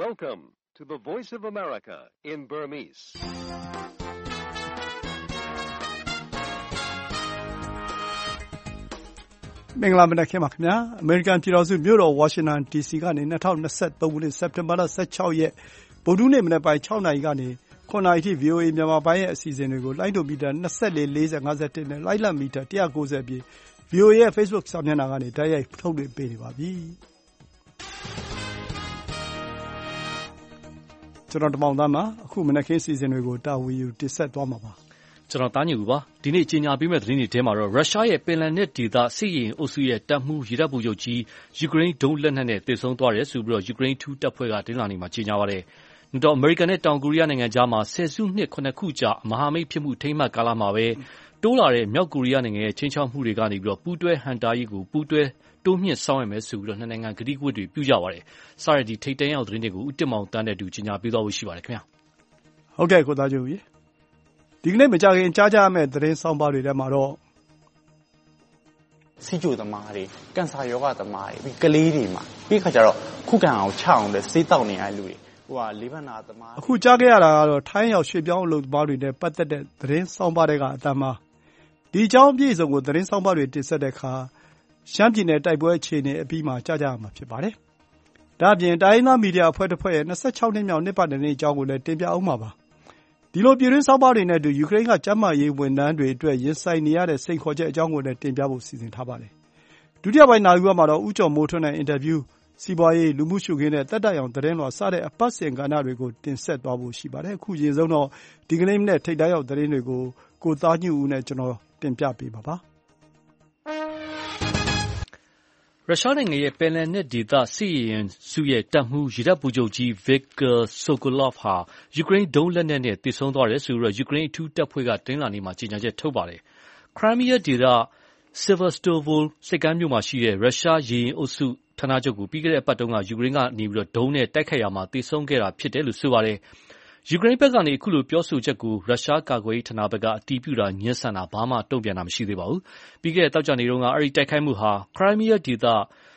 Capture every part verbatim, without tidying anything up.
Welcome to the Voice of America in Burmese. ။မင်္ဂလာမနက်ခင်းပါခင်ဗျာ။ အမေရိကန်ပြည်ထောင်စုမြို့တော်ဝါရှင်တန် ဒီစီ ကနေ၂၀၂၃ ခုနှစ်စက်တင်ဘာလ၁၆ ရက်ဗုဒ္ဓဟူးနေ့မနက်ပိုင်း၆နာရီကနေ၇နာရီထိ ဗွီအိုအေမြန်မာပိုင်းရဲ့အစီအစဉ်တွေကိုလိုင်းဒိုမီတာ၂၄ ၄၀ ၅၁ နဲ့လိုင်းလတ်မီတာ၁၉၀ အပြင် ဗွီအိုအေရဲ့ Facebook စာမျက်နှာကနေတိုက်ရိုက်ထုတ်လွှင့်ပေးနေပါပြီ။ကျွန်တော်တမောင်သားမှာအခုမနက်ခင်းအစီအစဉ်တွေကိုတာဝန်ယူတင်ဆက်သွားမှာပါ။ကျွန်တော်တားညူပါဒီနေ့ကြီးညာပေးမဲ့သတင်းတွေထဲမှာတော့ရုရှားရဲ့ပင်လယ်နက်ဒေသစစ်ရေးအုပ်စုရဲ့တပ်မှုရေတပ်ဗိုလ်ချုပ်ကြီးယူကရိန်းဒုံးလက်နက်နဲ့တိုက်ဆုံသွားတယ်ဆိုပြီးတော့ယူကရိန်းထူးတပ်ဖွဲ့ကတင်းလာနေမှာကြီးညာပါတယ်။နောက်တော့အမေရိကန်နဲ့တောင်ကိုရီးယားနိုင်ငံကြားမှာဆယ်စုနှစ်ခုနှစ်ခုကြာမဟာမိတ်ဖြစ်မှုထိမ့်မှတ်ကာလမှာပဲတိုးလာတဲ့မြောက်ကိုရီးယားနိုင်ငံရဲ့ချင်းချောက်မှုတွေကနေပြီးတော့ပူးတွဲဟန်တာရေးကိုပူးတွဲတိုးမြင့်ဆောင်ရွက်မယ်ဆိုပြီးတော့နှစ်နိုင်ငံကတိကဝတ်တွေပြုကြပါတယ်။စရဒီထိတ်တန့်ရောက်သတင်းတွေကိုဦးတင်မောင်တန်းတဲ့တူကြီးညာပေးသွားဖို့ရှိပါတယ်ခင်ဗျာ။ဟုတ်ကဲ့ကိုသားကျိုးကြီးဒီကနေ့မကြခင်ကြားကြရမယ့်သတင်းဆောင်ပါတွေထဲမှာတော့စီဂျိုသမားတွေကင်ဆာယောဂသမားတွေပြီးကလေးတွေမှာပြီးခါကျတော့ခုခံအောင်ချအောင်လဲစေးတောက်နေရတဲ့လူတွေဟိုဟာလေးဘနာသမားအခုကြားခဲ့ရတာကတော့ထိုင်းရောက်ရွှေပြောင်းအလုပ်သမားတွေနဲ့ပတ်သက်တဲ့သတင်းဆောင်ပါတွေကအတမ်းမှာဒီအကြောင်းအပြည့်အစုံကိုသတင်းဆောင်ပါတွေတင်ဆက်တဲ့အခါရှမ်းပြည်နယ်တိုက်ပွဲအခြေအနေအပြီးမှာကြားကြရမှာဖြစ်ပါတယ်။ဒါ့အပြင်တိုင်းရင်းသားမီဒီယာအဖွဲ့တစ်ဖွဲ့ရဲ့၂၆နှစ်မြောက်နှစ်ပတ်လည်နေ့အကြောင်းကိုလည်းတင်ပြအောင်ပါပါ။ဒီလိုပြည်တွင်းဆောင်ပါတွေနဲ့အတူယူကရိန်းကကျန်းမာရေးဝန်ထမ်းတွေအတွက်ရင်ဆိုင်နေရတဲ့စိန်ခေါ်ချက်အကြောင်းကိုလည်းတင်ပြဖို့စီစဉ်ထားပါတယ်။ဒုတိယပိုင်းနာရီဝက်မှာတော့ဦးကျော်မိုးထွန်းနဲ့အင်တာဗျူးစီးပွားရေးလူမှုရှုခင်းနဲ့တက်တက်ရောင်သတင်းလွှာစတဲ့အပတ်စဉ်ကဏ္ဍတွေကိုတင်ဆက်သွားဖို့ရှိပါတယ်။အခုရင်ဆုံးတော့ဒီကနေ့မနေ့ထိပ်တန်းရောက်သတင်းတွေကိုကိုသားညွန့်ဦးနဲ့ကျွန်တော်တင်ပြပေးပါပါ။ရုရှားနိုင်ငံရဲ့ပင်လယ်နက်ဒေသစစ်ရေးစုရဲ့တပ်မှုရေတပ်ဗိုလ်ချုပ်ကြီး Viktor Sokolov ဟာယူကရိန်းဒုံးလက်နက်နဲ့တိုက်ဆုံသွားတယ်ဆိုပြီးယူကရိန်းအထူးတပ်ဖွဲ့ကတင်းလာနေမှာကြေညာချက်ထုတ်ပါတယ်။ Crimea ဒေသ Sevastopol စိတ်ကမ်းမြို့မှာရှိတဲ့ရုရှားရေရင်အုပ်စုဌာနချုပ်ကိုပြီးခဲ့တဲ့အပတ်တုန်းကယူကရိန်းကနေပြီးတော့ဒုံးနဲ့တိုက်ခိုက်ရမှာတိုက်ဆုံခဲ့တာဖြစ်တယ်လို့ဆိုပါတယ်။ယူကရိန်းဘက်ကနေအခုလိုပြောဆိုချက်ကိုရုရှားကာကွယ်ရေးဌာနဘက်ကအတည်ပြုတာညှဉ်းဆန်တာဘာမှတုံ့ပြန်တာမရှိသေးပါဘူး။ပြီးခဲ့တဲ့တောက်ကြနေတုန်းကအဲဒီတိုက်ခိုက်မှုဟာ Crimea ဒေသ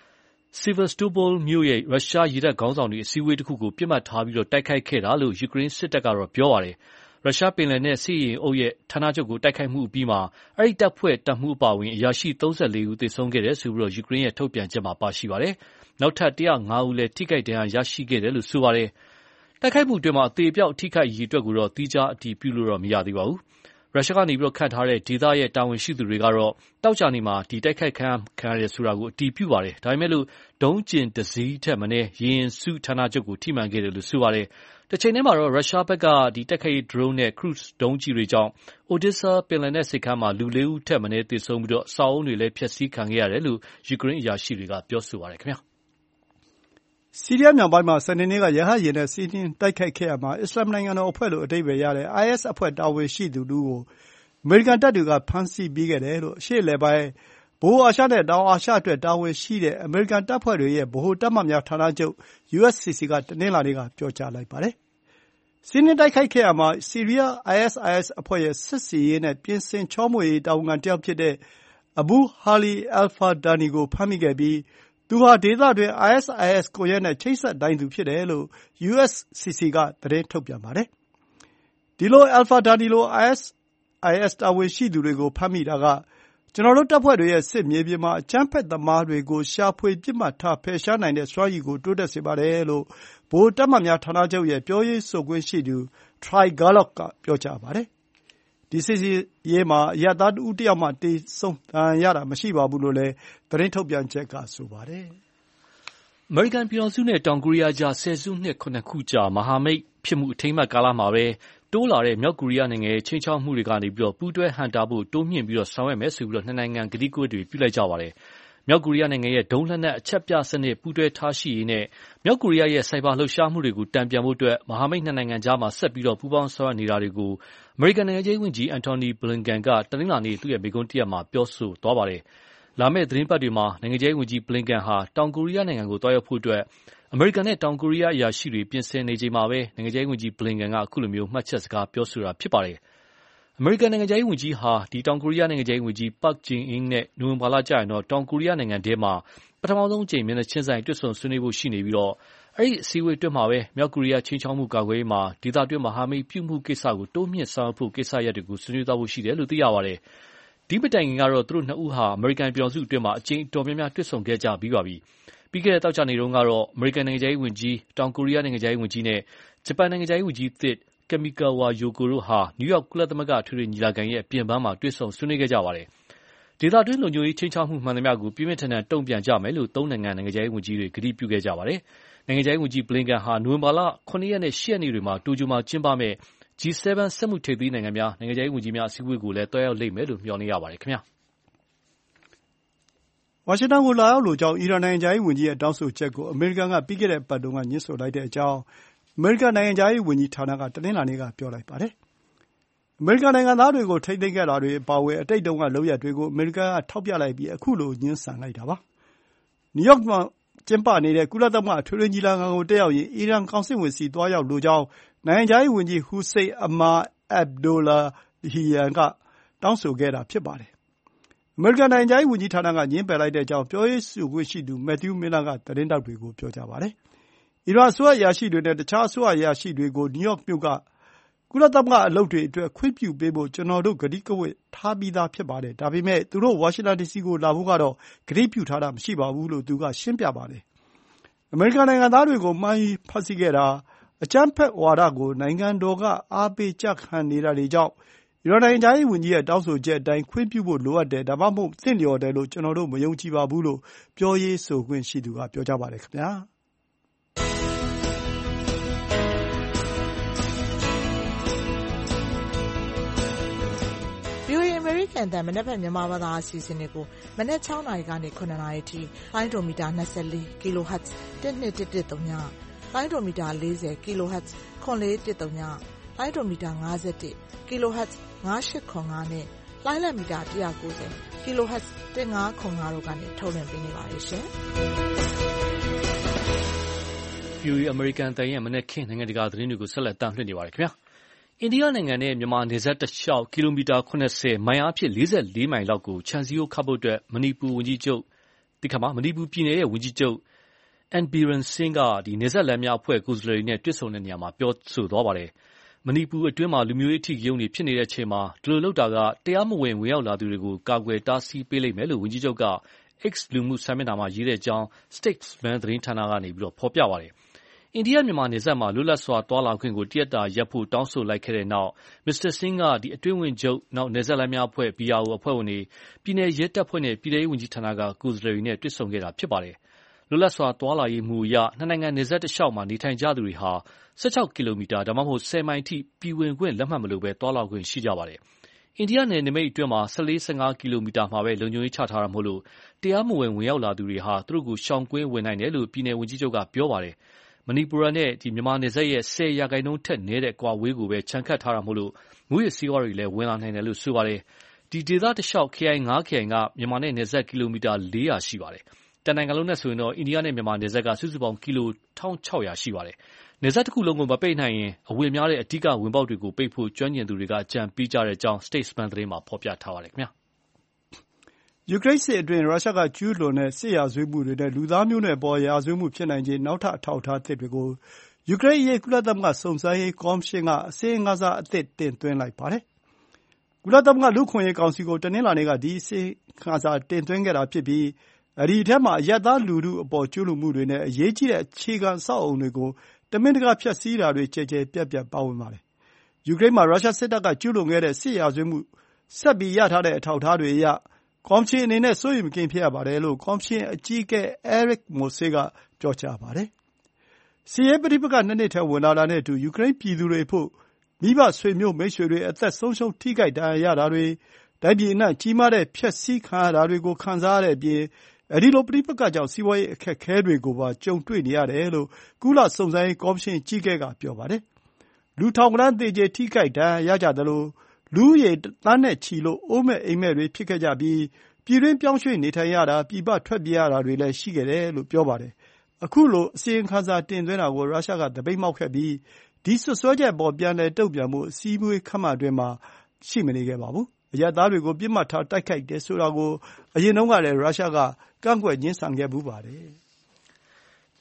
Sevastopol မြို့ရဲ့ရုရှားရေတပ်ခေါင်းဆောင်တွေအစည်းအဝေးတစ်ခုကိုပြစ်မှတ်ထားပြီးတော့တိုက်ခိုက်ခဲ့တာလို့ယူကရိန်းစစ်တပ်ကတော့ပြောပါတယ်။ရုရှားပင်လယ်နက်စစ်ရေးအုပ်ရဲ့ဌာနချုပ်ကိုတိုက်ခိုက်မှုအပြီးမှာအဲဒီတပ်ဖွဲ့တပ်မှုအပါအဝင်အရာရှိ၃၄ဦးသေဆုံးခဲ့တယ်ဆိုပြီးတော့ယူကရိန်းရဲ့ထုတ်ပြန်ချက်မှာပါရှိပါတယ်။နောက်ထပ်၁၀၅ဦးလည်းထိခိုက်ဒဏ်ရာရရှိခဲ့တယ်လို့ဆိုပါတယ်။တိုက်ခိုက်မှုအတွင်းမှာအသေးအပြောက်ထိခိုက်ရေးအတွက်ကိုတော့တိကျအတည်ပြုလို့တော့မရသေးပါဘူး။ရုရှားကနေပြီးတော့ခတ်ထားတဲ့ဒေသရဲ့တာဝန်ရှိသူတွေကတော့တောက်ကြနေမှာဒီတိုက်ခိုက်ခံခံရတယ်ဆိုတာကိုအတည်ပြုပါတယ်။ဒါပေမဲ့လို့ဒုံးကျင်တစည်းထက်မနည်းရေရင်စုဌာနချုပ်ကိုထိမှန်ခဲ့တယ်လို့ဆိုပါတယ်။တစ်ချိန်တည်းမှာတော့ရုရှားဘက်ကဒီတိုက်ခိုက်ရေး drone နဲ့ cruise ဒုံးကျည်တွေကြောင့် Odessa ပင်လယ်နက်ဆိပ်ကမ်းမှာလူလေးဦးထက်မနည်းသေဆုံးပြီးတော့အဆောက်အုံတွေလည်းဖျက်ဆီးခံခဲ့ရတယ်လို့ယူကရိန်းအရာရှိတွေကပြောဆိုပါတယ်ခင်ဗျာ။ဆီးရီးယားမြောက်ပိုင်းမှာစနေနေ့ကရဟတ်ယာဉ်နဲ့စီးနင်းတိုက်ခိုက်ခဲ့ရမှာအစ္စလာမ်နိုင်ငံတော်အဖွဲ့လို့အဓိပ္ပာယ်ရတဲ့ အိုင်အက်စ် အဖွဲ့တာဝန်ရှိသူတို့ကိုအမေရိကန်တပ်တွေကဖမ်းဆီးပြီးခဲ့တယ်လို့အရှေ့အလယ်ပိုင်းဗဟိုအာရှနဲ့တောင်အာရှအတွက်တာဝန်ရှိတဲ့အမေရိကန်တပ်ဖွဲ့တွေရဲ့ဗဟိုတပ်မများဌာနချုပ် ယူ အက်စ် စီ စီ ကတနင်္လာနေ့ကပြောကြားလိုက်ပါတယ်။စီးနင်းတိုက်ခိုက်ခဲ့ရမှာဆီးရီးယား အိုင်အက်စ် အိုင်အက်စ် အဖွဲ့ရဲ့စစ်ဆင်ရေးနဲ့ပြင်ဆင်ချောမွေ့ရေးတာဝန်ခံတစ်ယောက်ဖြစ်တဲ့ Abu Hali al-Fadani ကိုဖမ်းမိခဲ့ပြီးသူဟာဒေသတွင်း အိုင်အက်စ် အိုင်အက်စ် ကွန်ရက်နဲ့ချိတ်ဆက်နိုင်သူဖြစ်တယ်လို့ ယူ အက်စ် စီ စီ ကသတင်းထုတ်ပြန်ပါတယ်။ဒီလို al-Fadani လို အိုင်အက်စ် အိုင်အက်စ် တာဝန်ရှိသူတွေကိုဖမ်းမိတာကကျွန်တော်တို့တပ်ဖွဲ့တွေရဲ့စစ်မြေပြင်မှာအကြမ်းဖက်သမားတွေကိုရှာဖွေပစ်မှတ်ထားဖယ်ရှားနိုင်တဲ့စွမ်းရည်ကိုတိုးတက်စေပါတယ်လို့ဗဟိုတပ်မများဌာနချုပ်ရဲ့ပြောရေးဆိုခွင့်ရှိသူ Troy Gallock ကပြောကြားပါတယ်။ဒီစစ်ရေးမှာအရပ်သားတဦးတယောက်မှတေဆုံးဒဏ်ရာရတာမရှိပါဘူးလို့လည်းသတင်းထုတ်ပြန်ချက်ကဆိုပါတယ်။အမေရိကန်ပြည်ထောင်စုနဲ့တောင်ကိုရီးယားကြားဆယ်စုနှစ်ခုနှစ်ခုကြာမဟာမိတ်ဖြစ်မှုအထိမ်းအမှတ်ကာလမှာပဲတိုးလာတဲ့မြောက်ကိုရီးယားနိုင်ငံရဲ့ချင်းချောက်မှုတွေကနေပြီးတော့ပူးတွဲဟန်တာဖို့တိုးမြင့်ပြီးတော့ဆောင်ရွက်မယ်ဆိုပြီးတော့နှစ်နိုင်ငံကတိကဝတ်တွေပြုလိုက်ကြပါတယ်။မြောက်ကိုရီးယားနိုင်ငံရဲ့ဒုံးလက်နက်အချက်ပြစနစ်ပူးတွဲထားရှိရေးနဲ့မြောက်ကိုရီးယားရဲ့စိုက်ဘာလှုပ်ရှားမှုတွေကိုတံပြန်ဖို့အတွက်မဟာမိတ်နှစ်နိုင်ငံကြားမှာဆက်ပြီးတော့ပူးပေါင်းဆောင်ရွက်နေတာတွေကိုအမေရိကန်နိုင်ငံခြားရေးဝန်ကြီးအန်တိုနီဘလင်ကန်ကတနင်္လာနေ့သူ့ရဲ့မိန့်ခွန်းတစ်ရပ်မှာပြောဆိုသွားပါတယ်။လာမယ့်သတင်းပတ်တွေမှာနိုင်ငံခြားရေးဝန်ကြီးဘလင်ကန်ဟာတောင်ကိုရီးယားနိုင်ငံကိုတွားရောက်ဖို့အတွက်အမေရိကန်နဲ့တောင်ကိုရီးယားအရာရှိတွေပြင်ဆင်နေချိန်မှာပဲနိုင်ငံခြားရေးဝန်ကြီးဘလင်ကန်ကအခုလိုမျိုးမှတ်ချက်စကားပြောဆိုတာဖြစ်ပါတယ်။အမေရိကန်နိုင်ငံခြားရေးဝန်ကြီးဟာဒီတောင်ကိုရီးယားနိုင်ငံခြားရေးဝန်ကြီးပါ့ဂျင်အင်းနဲ့နိုဝင်ဘာလကျရင်တော့တောင်ကိုရီးယားနိုင်ငံထဲမှာပထမဆုံးအကြိမ်မျက်နှာချင်းဆိုင်တွေ့ဆုံဆွေးနွေးဖို့ရှိနေပြီးတော့အဲဒီအစည်းအဝေးအတွင်းမှာပဲမြောက်ကိုရီးယားခြိမ်းခြောက်မှုကာကွယ်ရေးမှာဒေသတွင်းမဟာမိတ်ပြုမှုကိစ္စကိုတိုးမြှင့်ဆောင်ရွက်ဖို့ကိစ္စရပ်တွေကိုဆွေးနွေးသွားဖို့ရှိတယ်လို့သိရပါတယ်။ဒီမတိုင်ခင်ကတော့သူတို့နှစ်ဦးဟာအမေရိကန်ပြည်ထောင်စုအတွင်းမှာအကြိမ်တော်များများတွေ့ဆုံခဲ့ကြပြီးပါပြီ။ပြီးခဲ့တဲ့သောကြာနေ့တုန်းကတော့အမေရိကန်နိုင်ငံခြားရေးဝန်ကြီးတောင်ကိုရီးယားနိုင်ငံခြားရေးဝန်ကြီးနဲ့ဂျပန်နိုင်ငံခြားရေးဝန်ကြီးသစ်Kamikawa Yoko တို့ဟာနယူးယောက်ကုလသမဂ္ဂထွေထွေညီလာခံရဲ့ပြင်ပန်းမှာတွေ့ဆုံဆွေးနွေးခဲ့ကြပါတယ်။ဒေသတွင်းလုံခြုံရေးခြိမ်းခြောက်မှုမှန်သမျှကိုပြင်းပြင်းထန်ထန်တုံ့ပြန်ကြမယ်လို့သုံးနိုင်ငံနိုင်ငံခြားရေးဝန်ကြီးတွေကတိပြုခဲ့ကြပါတယ်။နိုင်ငံခြားရေးဝန်ကြီးဘလင်ကန်ဟာနိုဝင်ဘာလခုနှစ်ရက်နဲ့ရှစ်ရက်နေ့တွေမှာတိုကျိုမှာကျင်းပမယ့် ဂျီ ဆဗန် စက်မှုထိပ်သီးနိုင်ငံများနိုင်ငံခြားရေးဝန်ကြီးများအစည်းအဝေးကိုလည်းတွားရောက်လိမ့်မယ်လို့မျှော်လင့်ရပါတယ်ခင်ဗျာ။ဝါရှင်တန်ကိုလာရောက်လိုကြောင်းအီရန်နိုင်ငံခြားရေးဝန်ကြီးရဲ့တောင်းဆိုချက်ကိုအမေရိကန်ကပြီးခဲ့တဲ့အပတ်တုန်းကညှင်းဆိုလိုက်တဲ့အကြောင်းအမေရိကန်နိုင်ငံခြားရေးဝန်ကြီးဌာနကတနင်္လာနေ့ကပြောလိုက်ပါတယ်။အမေရိကန်နိုင်ငံသားတွေကိုထိန်းသိမ်းခဲ့တာတွေအပါအဝင်အတိတ်တုန်းကလုပ်ရပ်တွေကိုအမေရိကန်ကထောက်ပြလိုက်ပြီးအခုလိုညှင်းဆန်လိုက်တာပါ။နယူးယောက်မှာကျင်းပနေတဲ့ကုလသမဂ္ဂအထွေထွေညီလာခံကိုတက်ရောက်ရင်အီရန်ကောင်စစ်ဝန်ဆီသွားရောက်လိုကြောင်းနိုင်ငံခြားရေးဝန်ကြီးဟူစိန်အမာအက်ဘ်ဒိုလာဟီယန်ကတောင်းဆိုခဲ့တာဖြစ်ပါတယ်။အမေရိကန်နိုင်ငံခြားရေးဝန်ကြီးဌာနကငြင်းပယ်လိုက်တဲ့အကြောင်းပြောရေးဆိုခွင့်ရှိသူမက်သျူးမင်းလကသတင်းထောက်တွေကိုပြောကြားပါတယ်။အီရန်အစိုးရအရာရှိတွေနဲ့တခြားအစိုးရအရာရှိတွေကိုနယူးယောက်မြို့ကကုလသမဂ္ဂအလုပ်တွေအတွက်ခွင့်ပြုပေးဖို့ကျွန်တော်တို့ကတိကဝတ်ထားပြီးသားဖြစ်ပါတယ်။ဒါပေမဲ့သူတို့ဝါရှင်တန်ဒီစီကိုလာဖို့ကတော့ကတိပြုထားတာမရှိပါဘူးလို့သူကရှင်းပြပါတယ်။အမေရိကန်နိုင်ငံသားတွေကိုမှားယွင်းဖမ်းဆီးခဲ့တာအကြမ်းဖက်ဝါဒကိုနိုင်ငံတော်ကအားပေးကြခံနေတာတွေကြောင့်အီရန်နိုင်ငံခြားရေးဝန်ကြီးရဲ့တောင်းဆိုချက်အတိုင်းခွင့်ပြုဖို့လိုအပ်တယ်ဒါမှမဟုတ်သင့်လျော်တယ်လို့ကျွန်တော်တို့မယုံကြည်ပါဘူးလို့ပြောရေးဆိုခွင့်ရှိသူကပြောကြားပါတယ်ခင်ဗျာ။ဗွီအိုအေ American အသံမနက်ဖြန်မြန်မာဘာသာအစီအစဉ်တွေကိုမနက်၆နာရီကနေ၇နာရီအထိလိုင်းဒိုမီတာ၂၄ kHz ၁၂၁၁၃ညလိုင်းဒိုမီတာ၄၀ kHz ခွန်လေးတစ်သုံးညလိုင်းဒိုမီတာ၅၁ kHz ၅၈ခွန်၅နဲ့လိုင်းလံမီတာ၁၉၀ kHz ၁၅ခွန်၅တို့ကနေထုတ်လွှင့်ပေးနေပါတယ်ရှင်။ဗွီအိုအေအမေရိကန်အသံရဲ့မနက်ခင်းနိုင်ငံတကာသတင်းတွေကိုဆက်လက်တင်ပြနေပါတယ်ခင်ဗျာ။အိန္ဒိယနိုင်ငံနဲ့မြန်မာနယ်စပ်တလျှောက်ကီလိုမီတာ၇၀မိုင်အားဖြင့်၄၄မိုင်လောက်ကိုခြံစည်းရိုးခတ်ဖို့အတွက်မဏိပူဝန်ကြီးချုပ်တိခါမှာမဏိပူပြည်နယ်ရဲ့ဝန်ကြီးချုပ်အန်ဘီရန်စင်းကဒီနယ်စပ်လမ်းများအဖွဲ့ကိုယ်စားလှယ်တွေနဲ့တွေ့ဆုံတဲ့နေရာမှာပြောဆိုသွားပါတယ်။မဏိပူအတွင်းမှာလူမျိုးရေးအထီးကျုံတွေဖြစ်နေတဲ့အချိန်မှာဒီလိုလုပ်တာကတရားမဝင်ဝင်ရောက်လာသူတွေကိုကာကွယ်တားဆီးပေးလိမ့်မယ်လို့ဝန်ကြီးချုပ်က X လူမှုစာမျက်နှာမှာရေးတဲ့အကြောင်း Statesman သတင်းဌာနကနေပြီးတော့ဖော်ပြပါတယ်။အိန္ဒိယမြန်မာနယ်စပ်မှာလွတ်လပ်စွာသွားလာခွင့်ကိုတရက်တာရပ်ဖို့တောင်းဆိုလိုက်ခဲ့တဲ့နောက်မစ္စတာစင်းကဒီအတွင်းဝင်ချုပ်နောက်နယ်စပ်လမ်းများအဖွဲ့ ဘီ အာർ အို အဖွဲ့ဝင်တွေပြည်내ရဲတပ်ဖွဲ့နဲ့ပြည်ထောင်စုဝန်ကြီးဌာနကကိုယ်စားလှယ်တွေနဲ့တွေ့ဆုံခဲ့တာဖြစ်ပါတယ်။လွတ်လပ်စွာသွားလာရေးမူအရနှစ်နိုင်ငံနယ်စပ်တလျှောက်မှာနေထိုင်ကြသူတွေဟာ၁၆ကီလိုမီတာဒါမှမဟုတ်၁၀မိုင်အထိပြည်ဝင်ခွင့်လက်မှတ်မလိုဘဲသွားလာခွင့်ရှိကြပါတယ်။အိန္ဒိယနယ်နိမိတ်အတွင်းမှာ၁၄-၁၅ကီလိုမီတာမှာပဲလုံခြုံရေးချထားတာမို့လို့တရားမဝင်ဝင်ရောက်လာသူတွေဟာသူတို့ကိုရှောင်ကွင်းဝင်နိုင်တယ်လို့ပြည်내ဝန်ကြီးချုပ်ကပြောပါတယ်။မဏိပူရနဲ့မြန်မာနယ်စပ်ရဲ့၁၀ရာခိုင်နှုန်းထက်နည်းတဲ့အကွာအဝေးကိုပဲခြံခတ်ထားတာမို့လို့မူးယစ်ဆေးဝါးတွေလည်းဝင်လာနိုင်တယ်လို့ဆိုပါတယ်။ဒီဒေသတလျှောက်ခရိုင်ငါးခရိုင်ကမြန်မာနဲ့နယ်စပ်ကီလိုမီတာလေးရာရှိပါတယ်။တနိုင်ငံလုံးနဲ့ဆိုရင်တော့အိန္ဒိယနဲ့မြန်မာနယ်စပ်ကစုစုပေါင်းကီလို၁၆၀၀ရှိပါတယ်။နယ်စပ်တစ်ခုလုံးကိုမပိတ်နိုင်ရင်အဝင်များတဲ့အဓိကဝင်ပေါက်တွေကိုပိတ်ဖို့ကျွမ်းကျင်သူတွေကအကြံပေးကြတဲ့အကြောင်း Statesman သတင်းမှာဖော်ပြထားပါတယ်ခင်ဗျာ။ယူကရိန်းစစ်အတွင်းရုရှားကကျူးလွန်တဲ့စစ်ရာဇဝတ်မှုတွေနဲ့လူသားမျိုးနွယ်ပေါ်ရာဇဝတ်မှုဖြစ်နိုင်ခြေနောက်ထပ်အထောက်အထားသစ်တွေကိုယူကရိန်းအရေးကုလသမဂ္ဂစုံစမ်းရေးကော်မရှင်ကအစီရင်ခံစာအသစ်တင်သွင်းလိုက်ပါတယ်။ကုလသမဂ္ဂလူ့အခွင့်အရေးကောင်စီကိုတနင်္လာနေ့ကဒီအစီရင်ခံစာတင်သွင်းခဲ့တာဖြစ်ပြီးအဲဒီအထဲမှာအရပ်သားလူထုအပေါ်ကျူးလွန်မှုတွေနဲ့အရေးကြီးတဲ့အခြေခံအဆောက်အအုံတွေကိုတမင်တကာဖျက်ဆီးတာတွေကျယ်ကျယ်ပြန့်ပြန့်ပါဝင်ပါတယ်။ယူကရိန်းမှာရုရှားစစ်တပ်ကကျူးလွန်ခဲ့တဲ့စစ်ရာဇဝတ်မှုဆက်ပြီးရထားတဲ့အထောက်အထားတွေအရကော်မရှင်အနေနဲ့စိုးရိမ်မကင်းဖြစ်ရပါတယ်လို့ကော်မရှင်အကြီးအကဲ Eric Mosé ကပြောကြားပါတယ်။စစ်ရေးပဋိပက္ခနှစ်နှစ်ထဲဝင်လာတာနဲ့အတူယူကရိန်းပြည်သူတွေအဖို့မိဘဆွေမျိုးမိတ်ဆွေတွေအသက်ဆုံးရှုံးထိခိုက်ဒဏ်ရာရတာတွေတိုင်းပြည်အနှံ့ကြီးမားတဲ့ဖျက်ဆီးခံရတာတွေကိုခံစားရတဲ့အပြင်အဲဒီလိုပဋိပက္ခကြောင့်စီးပွားရေးအခက်အခဲတွေကိုပါကြုံတွေ့နေရတယ်လို့ကုလစုံစမ်းရေးကော်မရှင်အကြီးအကဲကပြောပါတယ်။လူထောင်ဂဏန်းသေကျေထိခိုက်ဒဏ်ရာရကြသလိုလူဦးရေသန်းနဲ့ချီလို့အိုးမဲ့အိမ်မဲ့တွေဖြစ်ခဲ့ကြပြီးပြည်တွင်းပြောင်းရွှေ့နေထိုင်ရတာပြည်ပထွက်ပြေးရတာတွေလည်းရှိခဲ့တယ်လို့ပြောပါတယ်။အခုလိုအစီရင်ခံစာတင်သွင်းတာကိုရုရှားကသပိတ်မှောက်ခဲ့ပြီးဒီစွပ်စွဲချက်အပေါ်ပြန်လည်တုံ့ပြန်ဖို့အစည်းအဝေးခန်းမအတွင်းမှာရှိမနေခဲ့ပါဘူး။အရပ်သားတွေကိုပစ်မှတ်ထားတိုက်ခိုက်တယ်ဆိုတာကိုအရင်တုန်းကလည်းရုရှားကကန့်ကွက်ငြင်းဆန်ခဲ့ဖူးပါတယ်။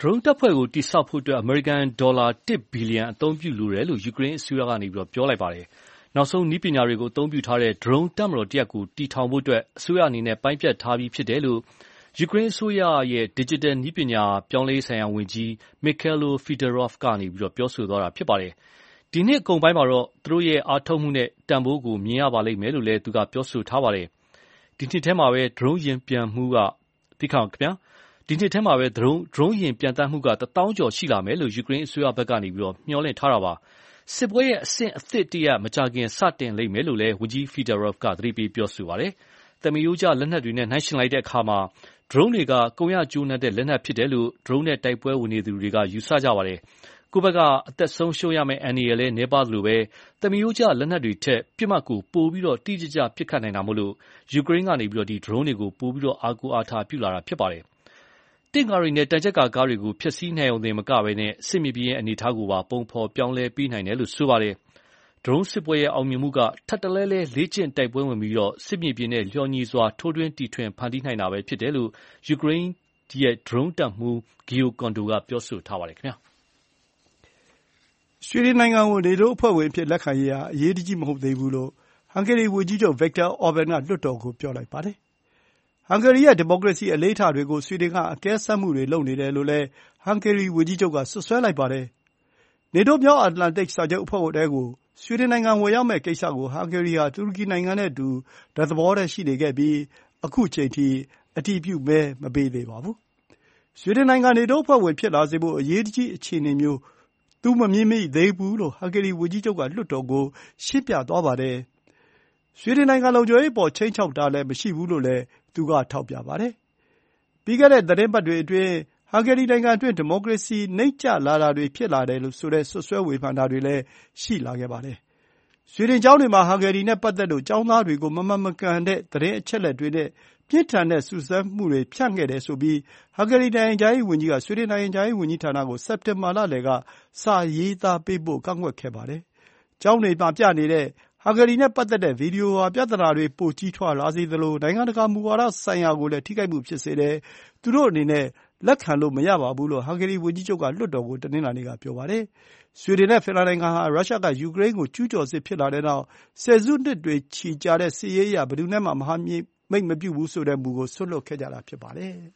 drone တပ်ဖွဲ့ကိုတိစောက်ဖို့အတွက် American ဒေါ်လာတစ်ဘီလီယံအသုံးပြုလိုတယ်လို့ ယူကရိန်းအစိုးရကနေပြောလိုက်ပါတယ်။နောက်ဆုံးနည်းပညာတွေကိုအသုံးပြုထားတဲ့ drone တပ်မတော်တရက်ကိုတည်ထောင်ဖို့အတွက်အစိုးရအနေနဲ့ပိုင်းဖြတ်ထားပြီးဖြစ်တယ်လို့ယူကရိန်းအစိုးရရဲ့ digital နည်းပညာပြောင်းလဲဆိုင်ရာဝန်ကြီး Mikhailo Fedorov ကနေပြောဆိုသွားတာဖြစ်ပါတယ်။ဒီနှစ်အကုန်ပိုင်းမှာတော့သူတို့ရဲ့အားထုတ်မှုနဲ့တန်ဖိုးကိုမြင်ရပါလိမ့်မယ်လို့လည်းသူကပြောဆိုထားပါတယ်။ဒီနှစ်ထဲမှာပဲ drone ယာဉ်ပျံမှုကသိခါခင်ဗျာဒီနှစ်ထဲမှာပဲ drone drone ယာဉ်ပျံသန်းမှုကတသောင်းကျော်ရှိလာမယ်လို့ယူကရိန်းအစိုးရဘက်ကနေပြီးတော့မျှော်လင့်ထားတာပါ။စစ်ပွဲရဲ့အဆင့်အသစ်တရမကြခင်စတင်လိမ့်မယ်လို့လည်းဝန်ကြီး Fedorov ကသတိပေးပြောဆိုပါတယ်။တမီယိုးကျလက်နက်တွေနဲ့နှိုင်းယှဉ်လိုက်တဲ့အခါမှာ drone တွေကကုန်ရကျိုးနှက်တဲ့လက်နက်ဖြစ်တယ်လို့ drone နဲ့တိုက်ပွဲဝင်နေသူတွေကယူဆကြပါတယ်။ကိုယ့်ဘက်ကအသက်ဆုံးရှုံးရမယ့်အန္တရာယ်လည်းနှဲပါသလိုပဲတမီယိုးကျလက်နက်တွေထက်ပြစ်မှတ်ကိုပိုပြီးတော့တိကျကျပစ်ခတ်နိုင်တာမို့လို့ယူကရိန်းကနေပြီးတော့ဒီ drone တွေကိုပိုပြီးတော့အားကိုးအားထားပြုလာတာဖြစ်ပါတယ်။တင့်ကားတွေနဲ့တန်ချက်ကာကားတွေကိုဖျက်ဆီးနိုင်အောင်တင်မကဘဲနဲ့စစ်မြေပြင်ရဲ့အနေအထားကိုပါပုံဖော်ပြောင်းလဲပေးနိုင်တယ်လို့ဆိုပါတယ်။ drone စစ်ပွဲရဲ့အောင်မြင်မှုကထပ်တလဲလဲလေ့ကျင့်တိုက်ပွဲဝင်ပြီးတော့စစ်မြေပြင်နဲ့လျော်ညီစွာထိုးထွင်းတီထွင်ဖန်တီးနိုင်တာပဲဖြစ်တယ်လို့ယူကရိန်းရဲ့ drone တပ်မှူး Gio Kondo ကပြောဆိုထားပါတယ်ခင်ဗျာ။ဆွီဒင်နိုင်ငံကိုနေတိုးအဖွဲ့ဝင်အဖြစ်လက်ခံရေးဟာအရေးတကြီးမဟုတ်သေးဘူးလို့ဟန်ဂေရီဝန်ကြီးချုပ် Viktor Orban ကလွှတ်တော်ကိုပြောလိုက်ပါတယ်။ဟန်ဂေရီရဲ့ဒီမိုကရေစီအလေးထားတွေကိုဆွီဒင်ကအကဲစမ်းမှုတွေလုပ်နေတယ်လို့လည်းဟန်ဂေရီဝန်ကြီးချုပ်ကစွပ်စွဲလိုက်ပါတယ်။နေတိုးမြောက်အတ္တလန်တိတ်စာချုပ်အဖွဲ့ဝင်တဲကိုဆွီဒင်နိုင်ငံဝင်ရောက်မဲ့ကိစ္စကိုဟန်ဂေရီဟာတူရကီနိုင်ငံနဲ့အတူတသဘောတည်းရှိနေခဲ့ပြီးအခုချိန်ထိအတည်ပြုမဲမပေးသေးပါဘူး။ဆွီဒင်နိုင်ငံနေတိုးအဖွဲ့ဝင်ဖြစ်လာစေဖို့အရေးတကြီးအခြေအနေမျိုးသူမမြင်မိသေးဘူးလို့ဟန်ဂေရီဝန်ကြီးချုပ်ကလွှတ်တော်ကိုရှင်းပြသွားပါတယ်။ဆွီဒင်နိုင်ငံလုံခြုံရေးအပေါ်ခြိမ်းခြောက်တာလည်းမရှိဘူးလို့လည်းသူကထောက်ပြပါတယ်။ပြီးခဲ့တဲ့သီတင်းပတ်တွေအတွင်းဟန်ဂေရီနိုင်ငံအတွင်းဒီမိုကရေစီနိမ့်ကျလာတာတွေဖြစ်လာတယ်လို့ဆိုတဲ့စွပ်စွဲဝေဖန်တာတွေလည်းရှိလာခဲ့ပါတယ်။ဆွီဒင်ကျောင်းတွေမှာဟန်ဂေရီနဲ့ပတ်သက်လို့ကျောင်းသားတွေကိုမမှန်မကန်တဲ့သတင်းအချက်အလက်တွေနဲ့ပြင်းထန်တဲ့စွပ်စွဲမှုတွေဖြန့်ခဲ့တယ်ဆိုပြီးဟန်ဂေရီနိုင်ငံခြားရေးဝန်ကြီးကဆွီဒင်နိုင်ငံခြားရေးဝန်ကြီးဌာနကိုစက်တင်ဘာလလယ်ကစာရေးသားပေးပို့ကန့်ကွက်ခဲ့ပါတယ်။ကျောင်းတွေမှာပြနေတဲ့ဟန်ဂေရီနဲ့ပတ်သက်တဲ့ဗီဒီယိုဟာပြဿနာတွေပိုကြီးထွားလာစေသလိုနိုင်ငံတကာမူဝါဒဆိုင်ရာကိုလည်းထိခိုက်မှုဖြစ်စေတယ်။သူတို့အနေနဲ့လက်ခံလို့မရပါဘူးလို့ဟန်ဂေရီဝန်ကြီးချုပ်ကလွှတ်တော်ကိုတနင်္လာနေ့ကပြောပါတယ်။ဆွီဒင်နဲ့ဖင်လန်နိုင်ငံဟာရုရှားကယူကရိန်းကိုကျူးကျော်စစ်ဖြစ်လာတဲ့နောက်ဆယ်စုနှစ်တွေချီကြာတဲ့စစ်ရေးအရဘယ်သူနဲ့မှမဟာမိတ်မပြုဘူးဆိုတဲ့မူကိုစွန့်လွှတ်ခဲ့ကြတာဖြစ်ပါတယ်။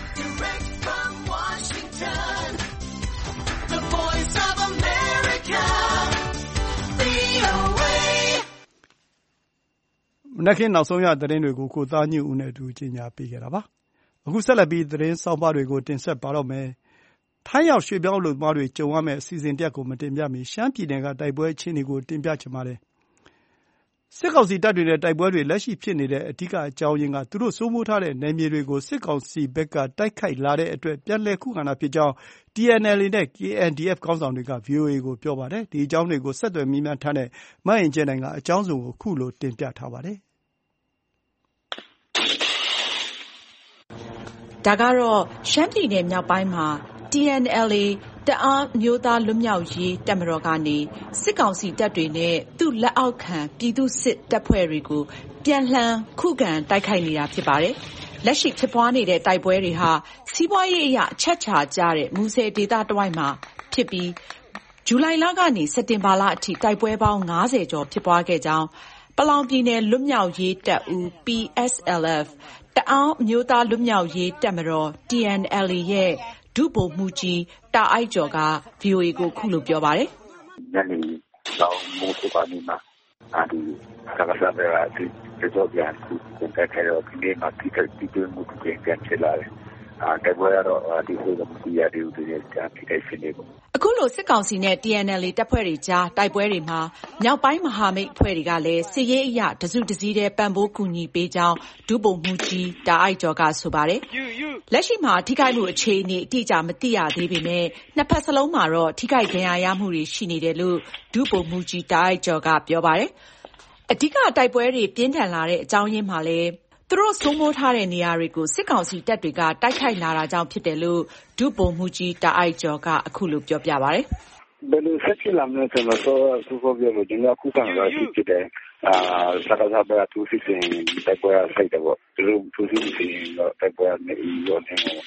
မနက်ခင်းနောက်ဆုံးရသတင်းတွေကိုကိုသားညွန့်ဦးနဲ့အတူကြီးညာပေးခဲ့တာပါ။အခုဆက်လက်ပြီးသတင်းဆောင်းပါးတွေကိုတင်ဆက်ပါတော့မယ်။ထိုင်းရောက်ရွှေ့ပြောင်းအလုပ်သမားတွေကြုံရမယ့်အစီအစဉ်တရပ်ကိုမတင်ပြမီရှမ်းပြည်နယ်ကတိုက်ပွဲအခြေအနေကိုတင်ပြချင်ပါတယ်။စစ်ကောင်စီတပ်တွေနဲ့တိုက်ပွဲတွေလက်ရှိဖြစ်နေတဲ့အဓိကအကြောင်းရင်းကသူတို့စိုးမိုးထားတဲ့နယ်မြေတွေကိုစစ်ကောင်စီဘက်ကတိုက်ခိုက်လာတဲ့အတွက်ပြန်လည်ခုခံတာဖြစ်ကြောင်း တီ အန် အယ် အေ နဲ့ ကေ အန် ဒီ အက်ဖ် ခေါင်းဆောင်တွေက ဗွီအိုအေကိုပြောပါတယ်။ဒီအကြောင်းတွေကိုဆက်သွယ်မေးမြန်းထားတဲ့မအင်ကြင်းနိုင်ကအကြောင်းစုံကိုခုလိုတင်ပြထားပါတယ်။ဒါကတော့ရှမ်းပြည်နယ်မြောက်ပိုင်းမှာ တီ အန် အယ် အေ တအာင်းအမျိုးသားလွတ်မြောက်ရေးတပ်မတော်ကနေစစ်ကောင်စီတပ်တွေနဲ့သူ့လက်အောက်ခံပြည်သူ့စစ်တပ်ဖွဲ့တွေကိုပြန်လှန်ခုခံတိုက်ခိုက်နေတာဖြစ်ပါတယ်။လက်ရှိဖြစ်ပွားနေတဲ့တိုက်ပွဲတွေဟာစီးပွားရေးအရအချက်ချာကျတဲ့မူဆယ်ဒေသတဝိုက်မှာဖြစ်ပြီးဇူလိုင်လကနေစက်တင်ဘာလအထိတိုက်ပွဲပေါင်း၅၀ကျော်ဖြစ်ပွားခဲ့ကြောင်းပလောင်ပြည်နယ်လွတ်မြောက်ရေးတပ်ဦး ပီ အက်စ် အယ် အက်ဖ် တအာင်းအမျိုးသားလွတ်မြောက်ရေးတပ်မတော် တီ အန် အယ် အေ ရဲ့ဒုဗိုလ်မှူးကြီးတာအိုက်ကျော်က ဗွီအိုအေကိုခုလိုပြောပါတယ်။ညနေတော့မိုးစပါနေမှာအဲဒီစကားစားတဲ့ဒီကြောက်ပြန်ခုတက်ခဲ့တော့ဒီနေ့မှတိကျတိကျမှုတွေပြန်ချလာတယ်။အဲတကွာတော့ဒီဟိုကမရှိရတဲ့ဦးတွေကြာတိကျဖြစ်နေပေါ့။အခုလိုစစ်ကောင်စီနဲ့ တီ အန် အယ် အေ တပ်ဖွဲ့တွေကြားတိုက်ပွဲတွေမှာမြောက်ပိုင်းမဟာမိတ်အဖွဲ့တွေကလည်းစစ်ရေးအရတစုတစည်းတဲ့ပံ့ပိုးကူညီပေးကြောင်းဒုဗိုလ်မှူးကြီးတာအိုက်ကျော်ကဆိုပါတယ်။လက်ရှိမှာထိခိုက်မှုအခြေအနေအတိအကျမသိရသေးပေမဲ့နှစ်ဖက်စလုံးမှာတော့ထိခိုက်ဒဏ်ရာရမှုတွေရှိနေတယ်လို့ဒုဗိုလ်မှူးကြီးတာအိုက်ကျော်ကပြောပါတယ်။အဓိကတိုက်ပွဲတွေပြင်းထန်လာတဲ့အကြောင်းရင်းမှာလည်းသူတို့စိုးမိုးထားတဲ့နေရာတွေကိုစစ်ကောင်စီတပ်တွေကတိုက်ခိုက်လာတာကြောင့်ဖြစ်တယ်လို့ဒုဗိုလ်မှူးကြီးတာအိုက်ကျော်ကအခုလိုပြောပြပါတယ်။ဘယ်လိုဆက်ဖြစ်လာမလဲဆိုတော့သူကပြောလို့ဒီကခုခံလာဖြစ်တယ်။အာစကားစားတဲ့သူစစ်စင်တိုက်ပွဲဆိုင်တော့သူတို့သူစစ်စင်တော့တိုက်ပွဲနဲ့ရောနေ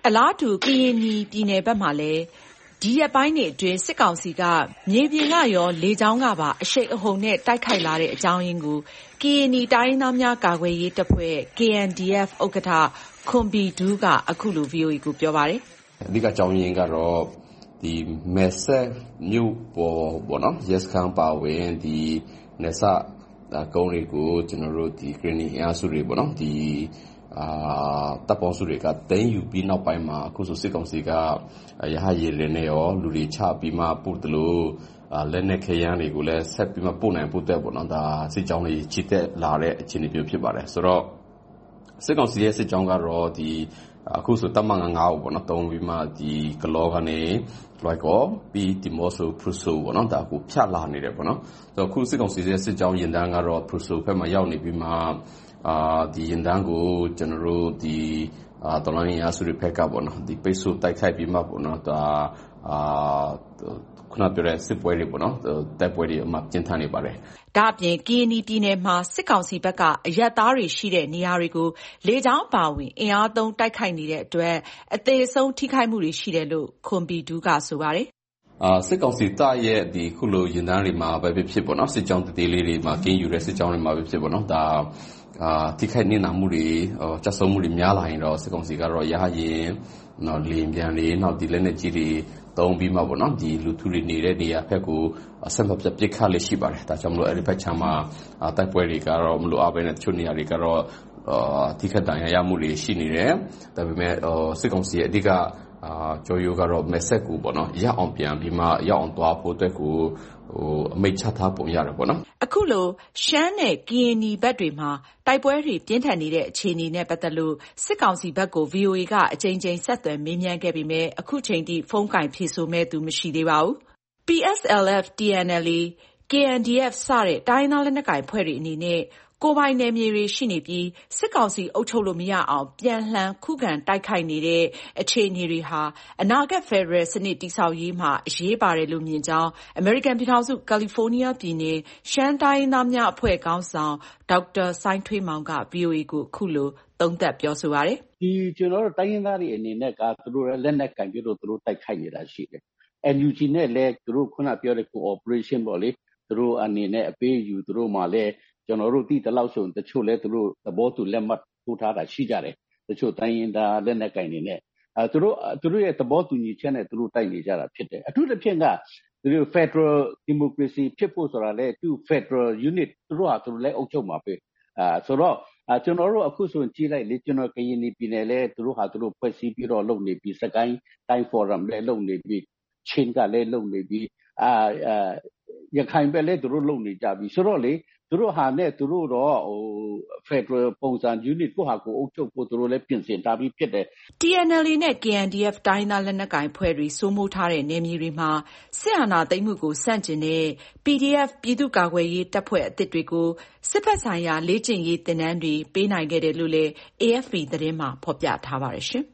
အလားတူကရင်နီပြည်နယ်ဘက်မှာလည်းဒီရက်ပိုင်းတွေအတွင်းစစ်ကောင်စီကမြေပြင်ကရောလေကြောင်းကပါအရှိန်အဟုန်နဲ့တိုက်ခိုက်လာတဲ့အကြောင်းရင်းကိုကရင်နီတိုင်းရင်းသားများကာကွယ်ရေးတပ်ဖွဲ့ K N D F ဥက္ကဋ္ဌခွန်ဘီဒူးကအခုလို V O A ကိုပြောပါတယ်အဓိကအကြောင်းရင်းကတော့ဒီမဲဆက်မြို့ပေါ်ပေါ့နော်ရဲစခန်းပါဝင်ဒီနေဆာကုန်းတွေကိုကျွန်တော်တို့ဒီဂရင်းနီအင်အားစုတွေပေါ့နော်ဒီအာတပ်ပေါင်းစုတွေကတင်းယူပြီးနောက်ပိုင်းမှာအခုဆိုစစ်ကောင်စီကရဟရည်လည်းနဲ့ရောလူတွေချပြီးမှပို့တယ်လို့လက်နက်ခဲယမ်းတွေကိုလည်းဆက်ပြီးမှပို့နိုင်ပို့တဲ့ပေါ့နော်ဒါစစ်ကြောင်းတွေချစ်တဲ့လာတဲ့အခြေအနေမျိုးဖြစ်ပါတယ်ဆိုတော့စစ်ကောင်စီရဲ့စစ်ကြောင်းကတော့ဒီအခုဆိုတမန်ငါးဦးပေါ့နော်တုံးပြီးမှဒီကလောကနေလိုက်ကောပြီးဒီမော့ဆိုပရူဆိုပေါ့နော်ဒါကိုဖြတ်လာနေတယ်ပေါ့နော်ဆိုတော့အခုစစ်ကောင်စီရဲ့စစ်ကြောင်းရင်တန်းကတော့ပရူဆိုဘက်မှာရောက်နေပြီးမှအာဒီရင်တန်းကိုကျွန်တော်တို့ဒီအာတော်လိုင်းရဆူရိဖက်ကပေါ့နော်ဒီပိတ်ဆို့တိုက်ခိုက်ပြီးမှပေါ့နော်ဒါအာခုနပြောတဲ့စစ်ပွဲတွေပေါ့နော်တိုက်ပွဲတွေအမှကျင်းထန်နေပါတယ်ဒါအပြင်ကရင်နီပြည်နယ်မှာစစ်ကောင်စီဘက်ကအရက်သားတွေရှိတဲ့နေရာတွေကိုလေကြောင်းပါဝင်အင်အားသုံးတိုက်ခိုက်နေတဲ့အတွက်အသေးဆုံးထိခိုက်မှုတွေရှိတယ်လို့ခွန်ဘီဒူးကဆိုပါတယ်အာစစ်ကောင်စီတပ်ရဲ့ဒီခုလိုရင်တန်းတွေမှာပဲဖြစ်ပေါ့နော်စစ်ကြောင်းတေးလေးတွေမှာကင်းယူတဲ့စစ်ကြောင်းတွေမှာပဲဖြစ်ပေါ့နော်ဒါအာထိခိုက်နေနာမှုတွေကြက်ဆုံးမှုတွေများလာရင်တော့စစ်ကောင်စီကတော့ရဟရင်နော်လင်းပြန်လေးနောက်ဒီလက်နဲ့ကြီးတွေတုံးပြီးမှပေါ့နော်ဒီလူထုတွေနေတဲ့နေရာဘက်ကိုအဆက်မပြတ်ပစ်ခတ်လေးရှိပါတယ်ဒါကြောင့်မလို့အဲ့ဒီဘက်ချမ်းမှာတိုက်ပွဲတွေကတော့မလိုအပ်ဘဲနဲ့တချို့နေရာတွေကတော့အာထိခိုက်ဒဏ်ရာရမှုတွေရှိနေတယ်ဒါပေမဲ့စစ်ကောင်စီရဲ့အဓိကအာကျော်ရိုးကတော့ message ကိုပေါ့နော်ရအောင်ပြန်ပြီးမှရအောင်သွားဖို့အတွက်ကိုဟိုအမိတ်ချထားပုံရတယ်ပေါ့နော်အခုလိုရှမ်းနဲ့ကရင်နီဘက်တွေမှာတိုက်ပွဲတွေပြင်းထန်နေတဲ့အခြေအနေနဲ့ပတ်သက်လို့စစ်ကောင်စီဘက်ကို V O A ကအကြိမ်ကြိမ်ဆက်သွယ်မေးမြန်းခဲ့ပေမဲ့အခုချိန်ထိဖုန်းကင်ဖြေဆိုမဲ့သူမရှိသေးပါဘူး P S L F T N L A K N D F စတဲ့တိုင်းသားလက်နက်ကိုင်ဖွဲ့တွေအနေနဲ့ကိုယ်ပိုင်နယ်မြေတွေရှိနေပြီးစစ်ကောင်စီအုပ်ချုပ်လို့မရအောင်ပြန်လှန်ခုခံတိုက်ခိုက်နေတဲ့အခြေအနေတွေဟာအနာဂတ်ဖက်ဒရယ်စနစ်တည်ဆောက်ရေးမှာအရေးပါတယ်လို့မြင်ကြောင်းအမေရိကန်ပြည်ထောင်စုကယ်လီဖိုးနီးယားပြည်နယ်ရှမ်းတိုင်းသားများအဖွဲ့ခေါင်းဆောင်ဒေါက်တာစိုင်းထွေးမောင်က V O A ကိုအခုလိုသုံးသပ်ပြောဆိုပါတယ်ဒီကျွန်တော်တို့တိုင်းရင်းသားတွေအနေနဲ့ကသူတို့လက်နက်ကင်ပြီးတော့သူတို့တိုက်ခိုက်နေတာရှိတယ် N U G နဲ့လည်းသူတို့ခုနပြောတဲ့ cooperation ပေါ့လေသူတို့အနေနဲ့အပေးယူသူတို့မှလည်းကျွန်တော်တို့တိတလောက်ဆိုတချို့လဲသူတို့သဘောတူလက်မှတ်ထိုးထားတာရှိကြတယ်တချို့တိုင်းရင်းသားလက်နက်ကင်နေနဲ့အဲသူတို့သူတို့ရဲ့သဘောတူညီချက်နဲ့သူတို့တိုက်နေကြတာဖြစ်တယ်အထူးသဖြင့်ကသူတို့ Federal Democracy ဖြစ်ဖို့ဆိုတာလဲသူ Federal Unit သူတို့ဟာသူတို့လဲအုပ်ချုပ်မှာပဲအဲဆိုတော့ကျွန်တော်တို့အခုဆိုရင်ကြည့်လိုက်လေကျွန်တော်ကရင်နီပြည်နယ်လဲသူတို့ဟာသူတို့ဖွဲ့စည်းပြီးတော့လုပ်နေပြီးစကိုင်းတိုင်း Forum လဲလုပ်နေပြီးချင်းကလဲလုပ်နေပြီးအာရခိုင်ပဲလဲသူတို့လုပ်နေကြပြီဆိုတော့လေသူတို့ဟာနဲ့သူတို့တော့ဟို Federal ပုံစံ unit ကိုဟာကိုအုပ်ချုပ်ဖို့သူတို့လည်းပြင်ဆင်ထားပြီးဖြစ်တယ် T N L A နဲ့ K N D F တိုင်းသားလက်နက်ကိုင်ဖွဲ့တွေစိုးမိုးထားတဲ့နယ်မြေတွေမှာစစ်အာဏာသိမ်းမှုကိုစန့်ကျင်တဲ့ P D F ပြည်သူ့ကာကွယ်ရေးတပ်ဖွဲ့အသစ်တွေကိုစစ်ဘက်ဆိုင်ရာလေ့ကျင့်ရေးသင်တန်းတွေပေးနိုင်ခဲ့တယ်လို့လည်း A F P သတင်းမှာဖော်ပြထားပါတယ်ရှင်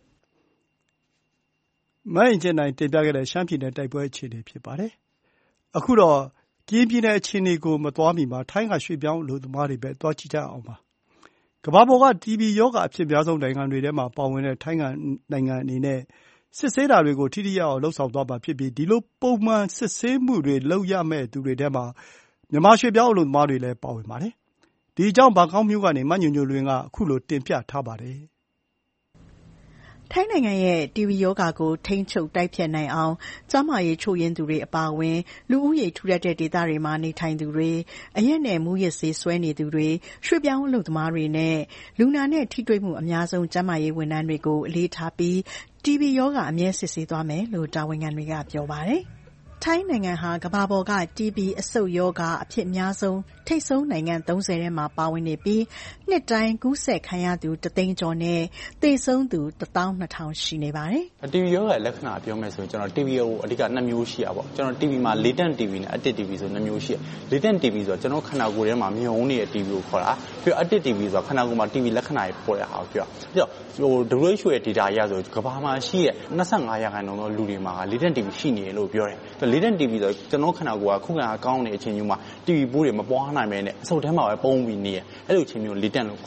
။မိုင်းကျင်နိုင်တင်ပြခဲ့တဲ့ရှမ်းပြည်နယ်တိုက်ပွဲအခြေအနေဖြစ်ပါတယ်။အခုတော့ကရင်ပြည်နယ်အခြေအနေကိုမသွားမီမှာထိုင်းကရွှေ့ပြောင်းအလုပ်သမားတွေပဲသွားကြည့်ကြအောင်ပါ။ကမ္ဘာပေါ်ကတီဘီရောဂါအဖြစ်များဆုံးနိုင်ငံတွေထဲမှာပါဝင်တဲ့ထိုင်းနိုင်ငံအနေနဲ့စစ်ဆေးတာတွေကိုထိထိရောက်အောင်လုပ်ဆောင်သွားမှာဖြစ်ပြီးဒီလိုပုံမှန်စစ်ဆေးမှုတွေလုပ်ရမယ့်သူတွေထဲမှာမြန်မာရွှေ့ပြောင်းအလုပ်သမားတွေလည်းပါဝင်ပါတယ်။ဒီအကြောင်းဘန်ကောက်မြို့ကနေမညွန့်ညွန့်လွင်ကအခုလိုတင်ပြထားပါတယ်။ထိုင်းနိုင်ငံရဲ့တီဘီရောဂါကိုထိန်းချုပ်တိုက်ဖျက်နိုင်အောင်ကျန်းမာရေးချို့ယွင်းသူတွေအပါအဝင်လူဦးရေထူထပ်တဲ့ဒေသတွေမှာနေထိုင်သူတွေအရက်နဲ့မူးယစ်ဆေးစွဲနေသူတွေရွှေ့ပြောင်းအလုပ်သမားတွေနဲ့လူနာနဲ့ထိတွေ့မှုအများဆုံးကျန်းမာရေးဝန်ထမ်းတွေကိုအလေးထားပြီးတီဘီရောဂါအမြဲစစ်ဆေးသွားမယ်လို့တာဝန်ခံတွေကပြောပါတယ်။ထိုင်းနိုင်ငံဟာကမ္ဘာပေါ်ကတီဘီအဆုတ်ရောဂါအဖြစ်အများဆုံးထိပ်ဆုံးနိုင်ငံသုံးဆယ်ထဲမှာပါဝင်နေပြီးနှစ်တိုင်းကူးစက်ခံရသူတသိန်းကျော်နဲ့သေဆုံးသူတစ်သောင်းနှစ်ထောင်ရှိနေပါတယ်။ တီဘီရောဂါလက္ခဏာပြောမယ်ဆိုရင်ကျွန်တော် တီဘီ ကိုအဓိကနှစ်မျိုးရှိတာပေါ့ကျွန်တော် တီဘီ မှာ latent တီဘီ နဲ့ active တီဘီ ဆိုနှစ်မျိုးရှိတယ်။ latent တီဘီ ဆိုတော့ကျွန်တော်ခန္ဓာကိုယ်ထဲမှာမြုံနေတဲ့ တီဘီ ကိုခေါ်တာပြီးတော့ active တီဘီ ဆိုတော့ခန္ဓာကိုယ်မှာ တီဘီ လက္ခဏာတွေပေါ်တဲ့ဟာကိုပြောတာပြီးတော့ဟို W H O ရဲ့ data အရဆိုကမ္ဘာမှာရှိတဲ့၂၅ရာခိုင်နှုန်းသောလူတွေမှာ latent တီဘီ ရှိနေတယ်လို့ပြောတယ်။ latent တီဘီ ဆိုကျွန်တော်ခန္ဓာကိုယ်ကခုခံအားကောင်းတဲ့အချိန်မျိုးမှာတီဘီပိုးတွေမပွားနိုင်မဲနဲ့အဆုတ်ထဲမှာပဲပုံပြီးနေရအဲ့လိုအချိန်မျိုး latent လို့ခေါ်တာ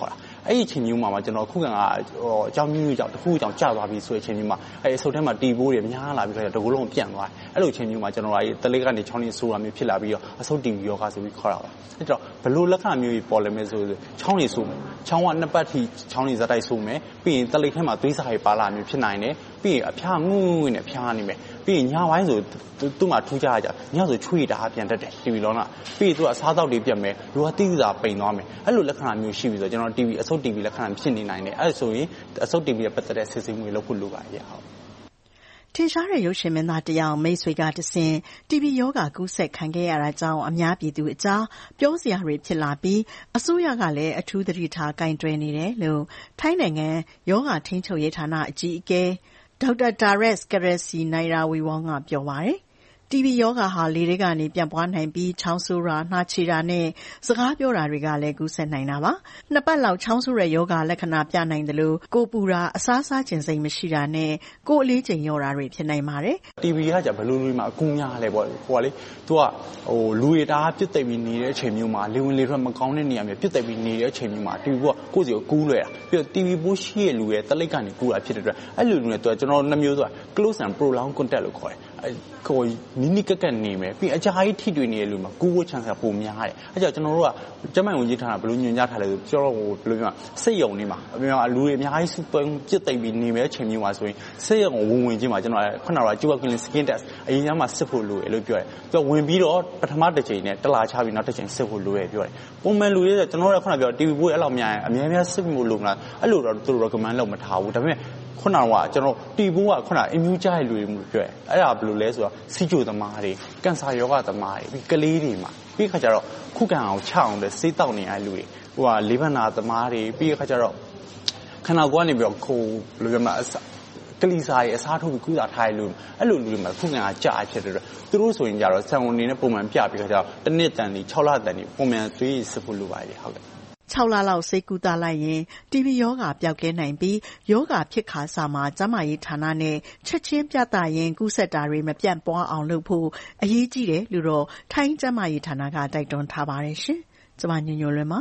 အဲ့ဒီအချိန်မျိုးမှာကျွန်တော်ခုခံကအကြောင်းမျိုးမျိုးကြောင့်တစ်ခုကြောင့်ကြာသွားပြီဆိုတဲ့အချိန်မျိုးမှာအဲ့အဆုတ်ထဲမှာတီပိုးတွေများလာပြီးတော့တကူလုံးပြန့်သွားတယ်အဲ့လိုအချိန်မျိုးမှာကျွန်တော်ကတလေးကနေချောင်းလေးဆိုတာမျိုးဖြစ်လာပြီးတော့အဆုတ်တီဗီယောဂဆိုပြီးခေါ်တာပါအဲ့တော့ဘလို့လက္ခဏာမျိုးကြီးပေါ်လာမယ်ဆိုရင်ချောင်းလေးဆိုမယ်ချောင်းကနှစ်ပတ်ထိချောင်းလေးဇက်တိုက်ဆိုမယ်ပြီးရင်တလေးထဲမှာသွေးစာတွေပါလာမျိုးဖြစ်နိုင်တယ်ပြီးရင်အဖျားငုံငုံနဲ့ဖျားနေမယ်ပြီးရင်ညပိုင်းဆိုသူ့မှာထူးခြားကြညဆိုချွေတာပြန်တက်တယ်တီဗီလုံးကပြီးရင်သူကအစားတောက်တွေပြတ်မယ်လူကတိကျစာပိန်သွားမယ်အဲ့လိုလက္ခဏာမျိုးရှိပြီဆိုတော့ကျွန်တော်တီဗီအဆုတ်တီဗီလက္ခဏာဖြစ်နေနိုင်တယ်အဲ့ဆိုရင်အဆုတ်တီဗီရဲ့ပတ်သက်တဲ့စစ်ဆေးမှုတွေလုပ်ဖို့လိုပါတယ်ဟုတ်ထင်ရှားတဲ့ရုပ်ရှင်မင်းသားတယောက်မိတ်ဆွေကတဆင့်တီဗီရောဂါကူးစက်ခံခဲ့ရတာကြောင့်အများပြည်သူအကြားပြောစရာတွေဖြစ်လာပြီးအစိုးရကလည်းအထူးသတိထားကိုင်တွယ်နေတယ်လို့ထိုင်းနိုင်ငံရောဂါထိန်းချုပ်ရေးဌာနအကြီးအကဲဒေါက်တာဒါရက်စ်ကရက်စီနိုင်ရာဝီဝေါကပြောပါတယ်တီဗီရောဂါဟာလေထဲကနေပြန့်ပွားနိုင်ပြီးချောင်းဆိုးတာနှာချေတာနဲ့စကားပြောတာတွေကလည်းကူးစက်နိုင်တာပါနှစ်ပတ်လောက်ချောင်းဆိုးတဲ့ရောဂါလက္ခဏာပြနိုင်တယ်လို့ကိုပူတာအစားစားခြင်းစိတ်မရှိတာနဲ့ကိုအလေးချိန်လျော့တာတွေဖြစ်နိုင်ပါတယ်တီဗီကကြဘလူးလူးမှာအကူများလဲပေါ့ဟိုကလေသူကဟိုလူရတာပြစ်သိပ်ပြီးနေတဲ့အချိန်မျိုးမှာလေဝင်လေထွက်မကောင်းတဲ့နေရာမျိုးပြစ်သိပ်ပြီးနေတဲ့အချိန်မျိုးမှာတီဗီကကိုယ့်စီကိုကူးလွယ်တာပြီးတော့တီဗီပိုးရှိရဲ့လူရဲ့တလိပ်ကနေကူးတာဖြစ်တဲ့အတွက်အဲ့လိုလူနဲ့သူကကျွန်တော်နှမျိုးဆိုတာ close and prolonged contact လို့ခေါ်တယ်ကိုနီးနီးကက်ကက်နေမယ်ပြီးအကြာကြီးထိတွေ့နေတဲ့လူမှာကူးဖို့ chance ပိုများတယ်အဲကြောင့်ကျွန်တော်တို့ကကျန်းမာရေးဝန်ကြီးဌာနဘယ်လိုညွှန်ကြားထားလဲဆိုကျွန်တော်တို့ဘယ်လိုပြောစိတ်ယုံနေမှာအများလူတွေအများကြီးစုပွင့်ပြစ်သိမ့်ပြီးနေမဲ့ချိန်မျိုးမှာဆိုရင်စိတ်ယုံဝင်ဝင်ချင်းမှာကျွန်တော်ခုနကကျူကကလင် skin test အရင်ကမှစစ်ဖို့လိုတယ်လို့ပြောတယ်သူကဝင်ပြီးတော့ပထမတစ်ချိန်နဲ့တလာချပြီးနောက်တစ်ချိန်စစ်ဖို့လိုတယ်ပြောတယ်ပုံမှန်လူတွေကျွန်တော်တို့ကခုနပြော တီဗီ ပိုးအဲ့လောက်များရင်အများများစစ်ဖို့လိုမလားအဲ့လိုတော့သူတို့ recommend လုပ်မထားဘူးဒါပေမဲ့ခုနကကျွန်တော်တီပိုးကခုန immune ကြားတဲ့လူတွေမျိုးပြောတယ်အဲ့ဒါဘယ်လိုလဲဆိုတော့စီချိုသမားတွေကင်ဆာယောဂသမားတွေပြီးကလေးတွေမှာပြီးခါကျတော့ခုခံအောင်ချအောင်တဲ့စေးတောက်နေရတဲ့လူတွေဟိုကလေးဘနာသမားတွေပြီးခါကျတော့ခဏကွာနေပြီးတော့ခိုးဘယ်လိုပြောမလဲကလီစာရဲ့အစားထိုးပြီးကုသထားတဲ့လူအဲ့လိုလူတွေမှာခုခံအားကြာဖြစ်တဲ့အတွက်သူတို့ဆိုရင်ကြတော့ဆံဝင်နေနဲ့ပုံမှန်ပြပြီးခါကျတော့တစ်နှစ်တန်ဒီ၆လတန်ဒီပုံမှန်သွေးစစ်ဖို့လိုပါတယ်ဟုတ်ကဲ့၆လလောက်ဆေးကုသလိုက်ရင်တီဗီရောဂါပျောက်ကင်းနိုင်ပြီးရောဂါဖြစ်ခါစမှာကျန်းမာရေးဌာနနဲ့ချက်ချင်းပြသရင်ကူးစက်တာတွေမပြန့်ပွားအောင်လုပ်ဖို့အရေးကြီးတယ်လို့တော့ထိုင်းကျန်းမာရေးဌာနကတိုက်တွန်းထားပါတယ်ရှင်။ကျမညညလွင်ပါ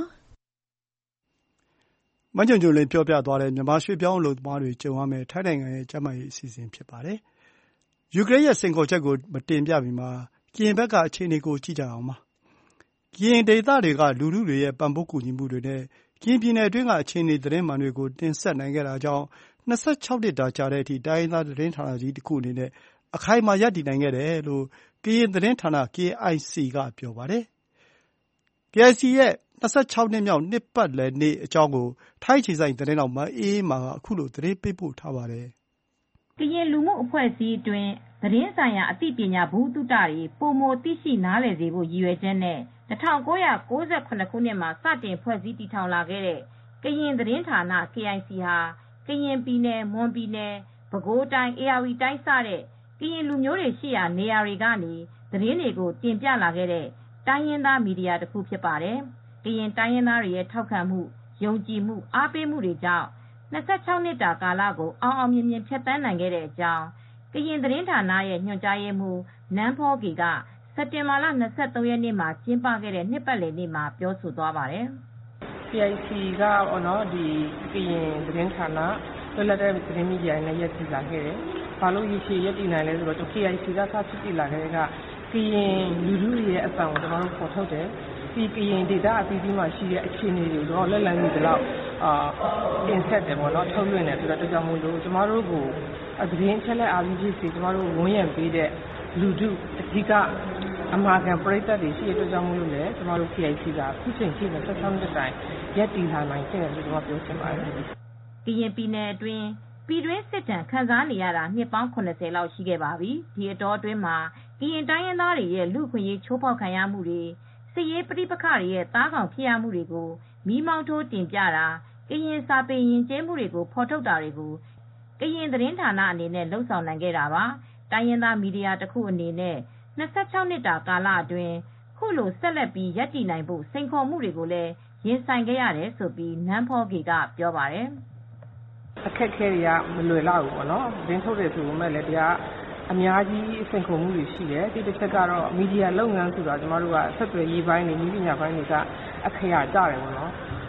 မညညလွင်ပြောပြသွားတဲ့မြန်မာရွှေပြောင်းအလုပ်သမားတွေကြုံရမယ့်ထိုင်းနိုင်ငံရဲ့ကျန်းမာရေးအစီအစဉ်ဖြစ်ပါတယ်။ယူကရိန်းရဲ့စင်ခေါ်ချက်ကိုမတင်ပြမီမှာကရင်ဘက်ကအခြေအနေကိုကြည့်ကြအောင်ပါကရင်ဒေသတွေကလူထုတွေရဲ့ပံ့ပိုးကူညီမှုတွေနဲ့ကရင်ပြည်နယ်အတွင်းကအခြေအနေသတင်းမှန်တွေကိုတင်ဆက်နိုင်ခဲ့တာကြောင့်၂၆နှစ်တာကြာတဲ့အထိတိုင်းရင်းသားသတင်းဌာနကြီးတစ်ခုအနေနဲ့အခိုင်အမာရပ်တည်နိုင်ခဲ့တယ်လို့ကရင်သတင်းဌာန ကေအိုင်စီ ကပြောပါတယ်။ ကေအိုင်စီ ရဲ့၂၆နှစ်မြောက်နှစ်ပတ်လည်နေ့အကြောင်းကိုထိုင်းအခြေစိုက်သတင်းထောက်မအေးအေးမာကအခုလိုသတင်းပေးပို့ထားပါတယ်။ကရင်လူမှုအဖွဲ့အစည်းအတွင်းသတင်းဆိုင်ရာအသိပညာဗဟုသုတတွေပိုမိုသိရှိနားလည်စေဖို့ရည်ရွယ်ချက်နဲ့၁၉၉၇ ခုနှစ်မှာစတင်ဖွဲ့စည်းတည်ထောင်လာခဲ့တဲ့ကရင်သတင်းဌာန ကေအိုင်စီ ဟာကရင်ပြည်နယ်၊မွန်ပြည်နယ်၊ပဲခူးတိုင်း၊ဧရာဝတီတိုင်းစတဲ့ကရင်လူမျိုးတွေရှိရာနေရာတွေကနေသတင်းတွေကိုတင်ပြလာခဲ့တဲ့တိုင်းရင်းသားမီဒီယာတစ်ခုဖြစ်ပါတယ်။ကရင်တိုင်းရင်းသားတွေရဲ့ထောက်ခံမှု၊ယုံကြည်မှု၊အားပေးမှုတွေကြောင့်၂၆နှစ်တာကာလကိုအောင်အောင်မြင်မြင်ဖြတ်သန်းနိုင်ခဲ့တဲ့အကြောင်းကရင်သတင်းဌာနရဲ့ညွှန်ကြားရေးမှူးနန်းဖောကေကစက်တင်ဘာလ၂၃ရက်နေ့မှာကျင်းပခဲ့တဲ့နှစ်ပတ်လည်နေ့မှာပြောဆိုသွားပါတယ်။ ကေ အိုင် စီ ကပေါ့နော်ဒီကရင်သတင်းဌာနလွတ်လပ်တဲ့သတင်းမီဒီယာနဲ့ရပ်တည်လာခဲ့တယ်။ဘာလို့ရရှိရပ်တည်နိုင်လဲဆိုတော့ ကေ အိုင် စီ ကစဖြစ်တည်လာခဲ့တဲ့ကကရင်လူထုရဲ့အဆောင်ကိုကျွန်တော်တို့ပေါ်ထုတ်တယ်။ဒီကရင်ဒေသအသီးသီးမှာရှိတဲ့အခြေအနေတွေတော့လက်လန်းကြီးတော့အာတင်ဆက်တယ်ပေါ့နော်ထုတ်လွှင့်တယ်ဆိုတော့ကြောင့်မို့လို့ကျွန်တော်တို့ကိုသတင်းချက်လက်အားဖြင့်စီကျွန်တော်တို့ဝန်ရံပေးတဲ့လူထုအဓိကအမှားကန်ပရိသတ်တွေရှိတဲ့အတွက်ကြောင့်မို့လို့လည်းကျွန်တော်တို့ ကေ အိုင် စီ ကခုချိန်ထိနဲ့ဆက်ဆောင်တဲ့တိုင်ရပ်တည်လာနိုင်ခဲ့တယ်လို့ကျွန်တော်ပြောချင်ပါတယ်။ကရင်ပြည်နယ်အတွင်းပြည်တွင်းစစ်တမ်းခံစားနေရတာနှစ်ပေါင်း၇၀လောက်ရှိခဲ့ပါပြီ။ဒီအတောအတွင်းမှာကရင်တိုင်းရင်းသားတွေရဲ့လူ့အခွင့်အရေးချိုးဖောက်ခံရမှုတွေစစ်ရေးပဋိပက္ခတွေရဲ့သားကောင်ဖြစ်ရမှုတွေကိုမီးမောင်းထိုးတင်ပြတာကရင်စာပေယဉ်ကျေးမှုတွေကိုဖော်ထုတ်တာတွေကိုကရင်သတင်းဌာနအနေနဲ့လှုပ်ဆောင်နိုင်ခဲ့တာပါ။တိုင်းရင်းသားမီဒီယာတစ်ခုအနေနဲ့၂၆နှစ်တာကာလအတွင်းခုလိုဆက်လက်ပြီးရပ်တည်နိုင်ဖို့စိန်ခေါ်မှုတွေကိုလည်းရင်ဆိုင်ခဲ့ရတယ်ဆိုပြီးနန်းဖောကေကပြောပါတယ်။အခက်အခဲတွေကမလွယ်လောက်ဘူးပေါ့နော်။သတင်းထုတ်တယ်ဆိုပေမဲ့လည်းတရားအများကြီးစိန်ခေါ်မှုတွေရှိတယ်။ဒီတစ်ချက်ကတော့မီဒီယာလုပ်ငန်းဆိုတာကျမတို့ကဆက်သွယ်ရေးပိုင်းတွေနည်းပညာပိုင်းတွေကအခရာကြတယ်ပေါ့နော်။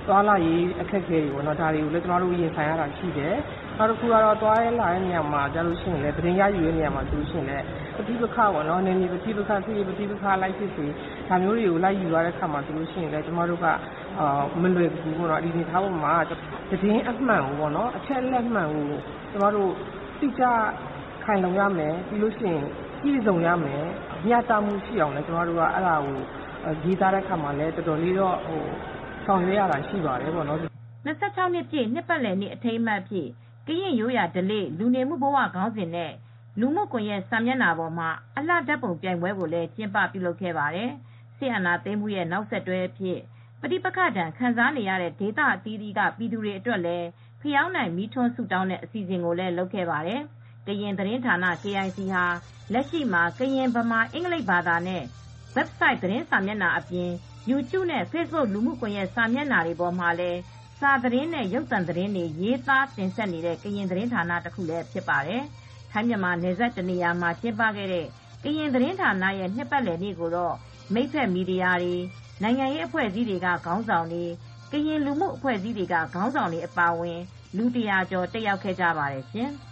သွားလာရေးအခက်အခဲတွေပေါ့နော်ဒါတွေကိုလည်းကျမတို့ရင်ဆိုင်ရတာရှိတယ်နောက်တစ်ခုကတော့သွားရဲလာတဲ့နေရာမှာကြားလို့ရှိရင်လည်းသတင်းရယူတဲ့နေရာမှာဆိုလို့ရှိရင်လည်းပဋိပက္ခပေါ့နော်နယ်မြေပဋိပက္ခဖြစ်ပဋိပက္ခလိုက်ဖြစ်စီဒါမျိုးတွေကိုလိုက်ယူရတဲ့အခါမှာဆိုလို့ရှိရင်လည်းကျမတို့ကအာမလွယ်ဘူးပေါ့နော်ဒီနေသားပေါ်မှာသတင်းအမှန်ကိုပေါ့နော်အချက်အလက်မှန်ကိုကျမတို့သိကြခိုင်လုံရမယ်ပြီးလို့ရှိရင်ပြည်စုံရမယ်ညတာမှုရှိအောင်လည်းကျမတို့ကအဲ့ဒါကိုရေးသားတဲ့အခါမှာလည်းတော်တော်လေးတော့ဟိုဆောင်ရွက်ရတာရှိပါတယ်ပေါ့နော်၂၆နှစ်ပြည့်နှစ်ပတ်လည်နေ့အထိမ်းအမှတ်ဖြစ်ကရင်ရိုးရာဓလေ့လူနေမှုဘဝခေါင်းစဉ်နဲ့လူမှုကွန်ရက်စာမျက်နှာပေါ်မှာအလှဓာတ်ပုံပြိုင်ပွဲကိုလည်းကျင်းပပြုလုပ်ခဲ့ပါတယ်။စစ်အာဏာသိမ်းမှုရဲ့နောက်ဆက်တွဲအဖြစ်ပဋိပက္ခဒဏ်ခံစားနေရတဲ့ဒေသအသီးသီးကပြည်သူတွေအတွက်လည်းဖျောင်းနိုင်မီးထွန်းဆုတောင်းတဲ့အစီအစဉ်ကိုလည်းလုပ်ခဲ့ပါတယ်။ကရင်သတင်းဌာန K I C ဟာလက်ရှိမှာကရင်ဗမာအင်္ဂလိပ်ဘာသာနဲ့ website သတင်းစာမျက်နှာအပြင် YouTube နဲ့ Facebook လူမှုကွန်ရက်စာမျက်နှာတွေပေါ်မှာလည်းစာသတင်းနဲ့ရုပ်သံသတင်းတွေရေးသားတင်ဆက်နေတဲ့ကရင်သတင်းဌာနတစ်ခုလည်းဖြစ်ပါတယ်။ထိုင်းမြန်မာနယ်စပ်တနေရာမှာကျင်းပခဲ့တဲ့ကရင်သတင်းဌာနရဲ့နှစ်ပတ်လည်နေ့ကိုတော့မိတ်ဖက်မီဒီယာတွေနိုင်ငံရေးအဖွဲ့အစည်းတွေကခေါင်းဆောင်တွေကရင်လူမှုအဖွဲ့အစည်းတွေကခေါင်းဆောင်တွေအပါအဝင်လူတရာကျော်တက်ရောက်ခဲ့ကြပါတယ်ရှင်။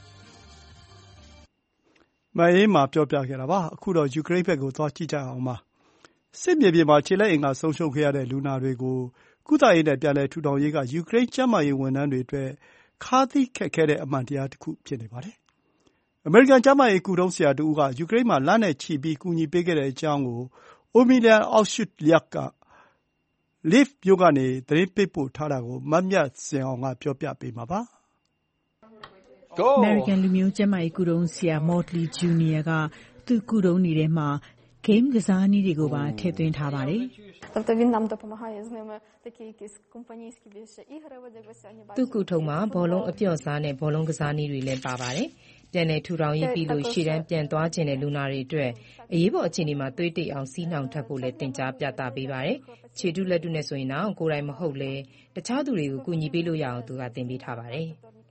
မအေးမှာပြောပြခဲ့တာပါအခုတော့ယူကရိန်းဘက်ကိုသွားကြည့်ကြအောင်ပါစစ်မြေပြင်မှာခြေလက်အင်္ဂါဆုံးရှုံးခဲ့ရတဲ့လူနာတွေကိုကုသရေးနဲ့ပြန်လည်ထူထောင်ရေးကယူကရိန်းကျန်းမာရေးဝန်ထမ်းတွေအတွက်ခါးသီးခက်ခဲတဲ့အမှန်တရားတစ်ခုဖြစ်နေပါတယ်အမေရိကန်ကျန်းမာရေးကုထုံးဆရာတဦးကယူကရိန်းမှာလနဲ့ချီပြီးကူညီပေးခဲ့တဲ့အကြောင်းကိုအိုမီလျန်အောက်ရှုလျက်ကလစ်မြို့ကနေသတင်းပေးပို့ထားတာကိုမမြတ်စင်အောင်ကပြောပြပေးမှာပါအမေရိကန်လူမျိုးကျန်းမာရေးကုထုံးဆရာမော်တလီဂျူနီယာကသူ့ကုထုံးနေထဲမှာဂိမ်းကစားနည်းတွေကိုပါထည့်သွင်းထားပါတယ်သူ့ကုထုံးမှာဘောလုံးအပြော့စားနဲ့ဘောလုံးကစားနည်းတွေလည်းပါပါတယ်ပြန်လည်ထူထောင်ရေးပြီးလို့ရှေ့တန်းပြန်သွားခြင်းတဲ့လူနာတွေအတွက်အရေးပေါ်အခြေအနေမှာသွေးတိတ်အောင်စီးနှောင်ထပ်ဖို့လည်းတင် जा ပြသပေးပါတယ်ခြေတုလက်တုနဲ့ဆိုရင်တော့ကိုယ်တိုင်မဟုတ်လေတခြားသူတွေကိုကူညီပေးလို့ရအောင်သူကသင်ပေးထားပါတယ်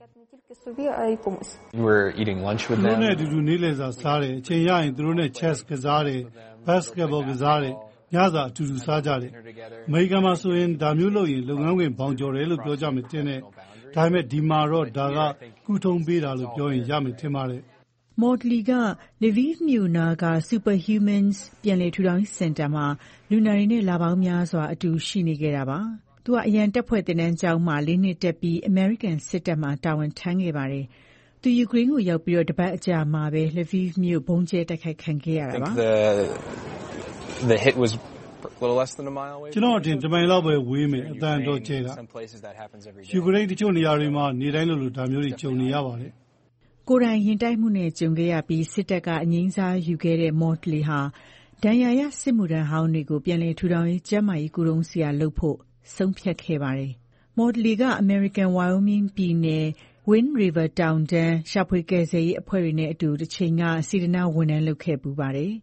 We were eating lunch with them. သူတို့နဲ့အတူတူနေ့လည်စာစားတယ်အချိန်ရရင်သူတို့နဲ့ chess ကစားတယ် basketball ကစားတယ်ညစာအတူတူစားကြတယ်အမေရိကန်မှာဆိုရင်ဒါမျိုးလုပ်ရင်လုပ်ငန်းခွင်ဘောင်ကျော်တယ်လို့ပြောကြမယ်တင်တယ်ဒါပေမဲ့ဒီမှာတော့ဒါကကုထုံးပေးတာလို့ပြောရင်ရမယ်ထင်ပါတယ်မော်တလီက Lviv မြို့နာက Superhumans ပြန်လည်ထူထောင်ရေးစင်တာမှာလူနာတွေနဲ့လာပေါင်းများစွာအတူရှိနေခဲ့တာပါသူကအရန်တပ်ဖွဲ့တင်တန်းကျောင်းမှာလေးနှစ်တက်ပြီးအမေရိကန်စစ်တပ်မှာတာဝန်ထမ်းခဲ့ပါတယ်သူယူကရိန်းကိုရောက်ပြီးတော့တပတ်အကြာမှာပဲ Lviv မြို့ဘုံကျဲတိုက်ခိုက်ခံခဲ့ရတာပါ The hit was a little less than a mile away. ကျွန်တော်အထင်တမိုင်လောက်ပဲဝေးမယ်အတန်တော့ကျဲကယူကရိန်းတချို့နေရာတွေမှာနေတိုင်းလိုလိုဒါမျိုးတွေကြုံနေရပါတယ်ကိုယ်တိုင်ရင်တိုက်မှုနဲ့ကြုံခဲ့ရပြီးစစ်တပ်ကအငြိမ်းစားယူခဲ့တဲ့မော်တလီဟာဒဏ်ရာရစစ်မှုထမ်းဟောင်းတွေကိုပြန်လည်ထူထောင်ရေးကျန်းမာရေးကုထုံးဆရာလုပ်ဖို့ဆုံးဖြတ်ခဲ့ပါတယ်မော်တလီကအမေရိကန်ဝိုင်အိုမင်းပြည်နယ် Wind River တောင်တန်းရှာဖွေကယ်ဆယ်ရေးအဖွဲ့တွေနဲ့အတူတစ်ချိန်ကစေတနာဝန်ထမ်းလုပ်ခဲ့ပူပါတယ်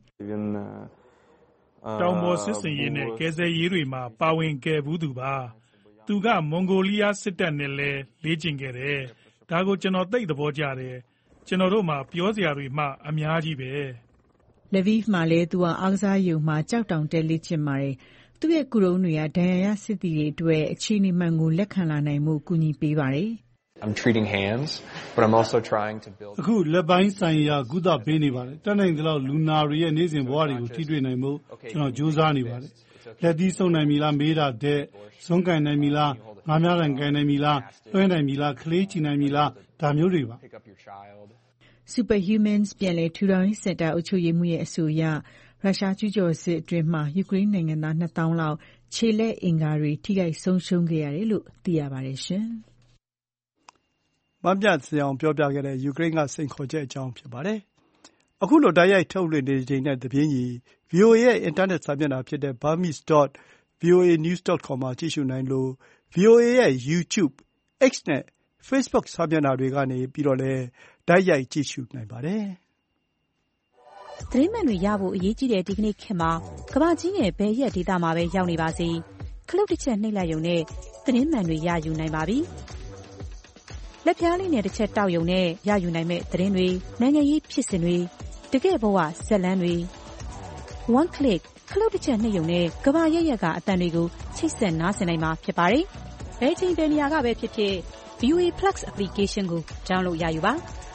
တောင်ပေါ်စစ်စင်ရေးနဲ့ကယ်ဆယ်ရေးတွေမှာပါဝင်ခဲ့ဘူးသူပါသူကမွန်ဂိုလီးယားစစ်တပ်နဲ့လည်းလေ့ကျင့်ခဲ့တယ်ဒါကိုကျွန်တော်သိသဘောကျတယ်ကျွန်တော်တို့မှာပြောစရာတွေမှအများကြီးပဲ Lviv မှာလည်းသူကအားကစားရုံမှာကြောက်တောင်တက်လေ့ကျင့်ပါတယ်သူ့ရဲ့ကုထုံးတွေကဒဏ်ရာရစစ်သည်တွေအတွက်အခြေအနေမှန်ကိုလက်ခံလာနိုင်မှုကူညီပေးပါတယ် I'm treating hands but I'm also trying to build အခုလက်ပိုင်းဆိုင်ရာကုသပေးနေပါတယ်တတ်နိုင်သလောက်လူနာတွေရဲ့နေ့စဉ်ဘဝတွေကိုထိတွေ့နိုင်မှုကျွန်တော်ကြိုးစားနေပါတယ်လက်သီးစုံနိုင်ပြီလားမေးတာတဲ့ဇွန်းကန်နိုင်ပြီလားငါးများတန်ကန်နိုင်ပြီလားတွဲနိုင်ပြီလားခလေးချီနိုင်ပြီလားဒါမျိုးတွေပါ Superhumans ပြန်လည်ထူထောင်ရေးစင်တာအုပ်ချုပ်ရေးမှူးရဲ့အဆိုအရရုရှားကျူးကျော်စစ်အတွင်းမှာယူကရိန်းနိုင်ငံသားနှစ်သောင်းလောက်ခြေလက်အင်္ဂါတွေထိခိုက်ဆုံးရှုံးခဲ့ရတယ်လို့သိရပါတယ်ရှင်။မပြတ်စအောင်ပြောပြခဲ့တဲ့ယူကရိန်းကစိန်ခေါ်ချက်အကြောင်းဖြစ်ပါတယ်။အခုလိုတိုက်ရိုက်ထုတ်လွှင့်နေချိန်နဲ့တပြင်းညီ ဗွီအိုအေ ရဲ့အင်တာနက်စာမျက်နှာဖြစ်တဲ့ burmese dot v o a news dot com မှာကြည့်ရှုနိုင်လို့ ဗွီအိုအေ ရဲ့ YouTube, X နဲ့ Facebook စာမျက်နှာတွေကနေပြီးတော့လည်းတိုက်ရိုက်ကြည့်ရှုနိုင်ပါတယ်။သတင်းမှန်တွေရဖို့အရေးကြီးတဲ့ဒီကနေ့ခေတ်မှာကမ္ဘာကြီးနဲ့ဘယ်ရက်ဒေသမှာပဲရောက်နေပါစေခလုတ်တစ်ချက်နှိပ်လိုက်ရုံနဲ့သတင်းမှန်တွေရယူနိုင်ပါပြီ။လက်ပြားလေးနဲ့တစ်ချက်တောက်ရုံနဲ့ရယူနိုင်မဲ့သတင်းတွေနိုင်ငံရေးဖြစ်စဉ်တွေတကယ့်ဘဝဇာတ်လမ်းတွေ one click ခလုတ်တစ်ချက်နှိပ်ရုံနဲ့ကမ္ဘာရက်ရက်ကအသံတွေကိုချိတ်ဆက်နားဆင်နိုင်မှာဖြစ်ပါတယ်။ဘယ်ချိန်ဘယ်နေရာကပဲဖြစ်ဖြစ် ဗွီအိုအေ Plus application ကို download ရယူပါ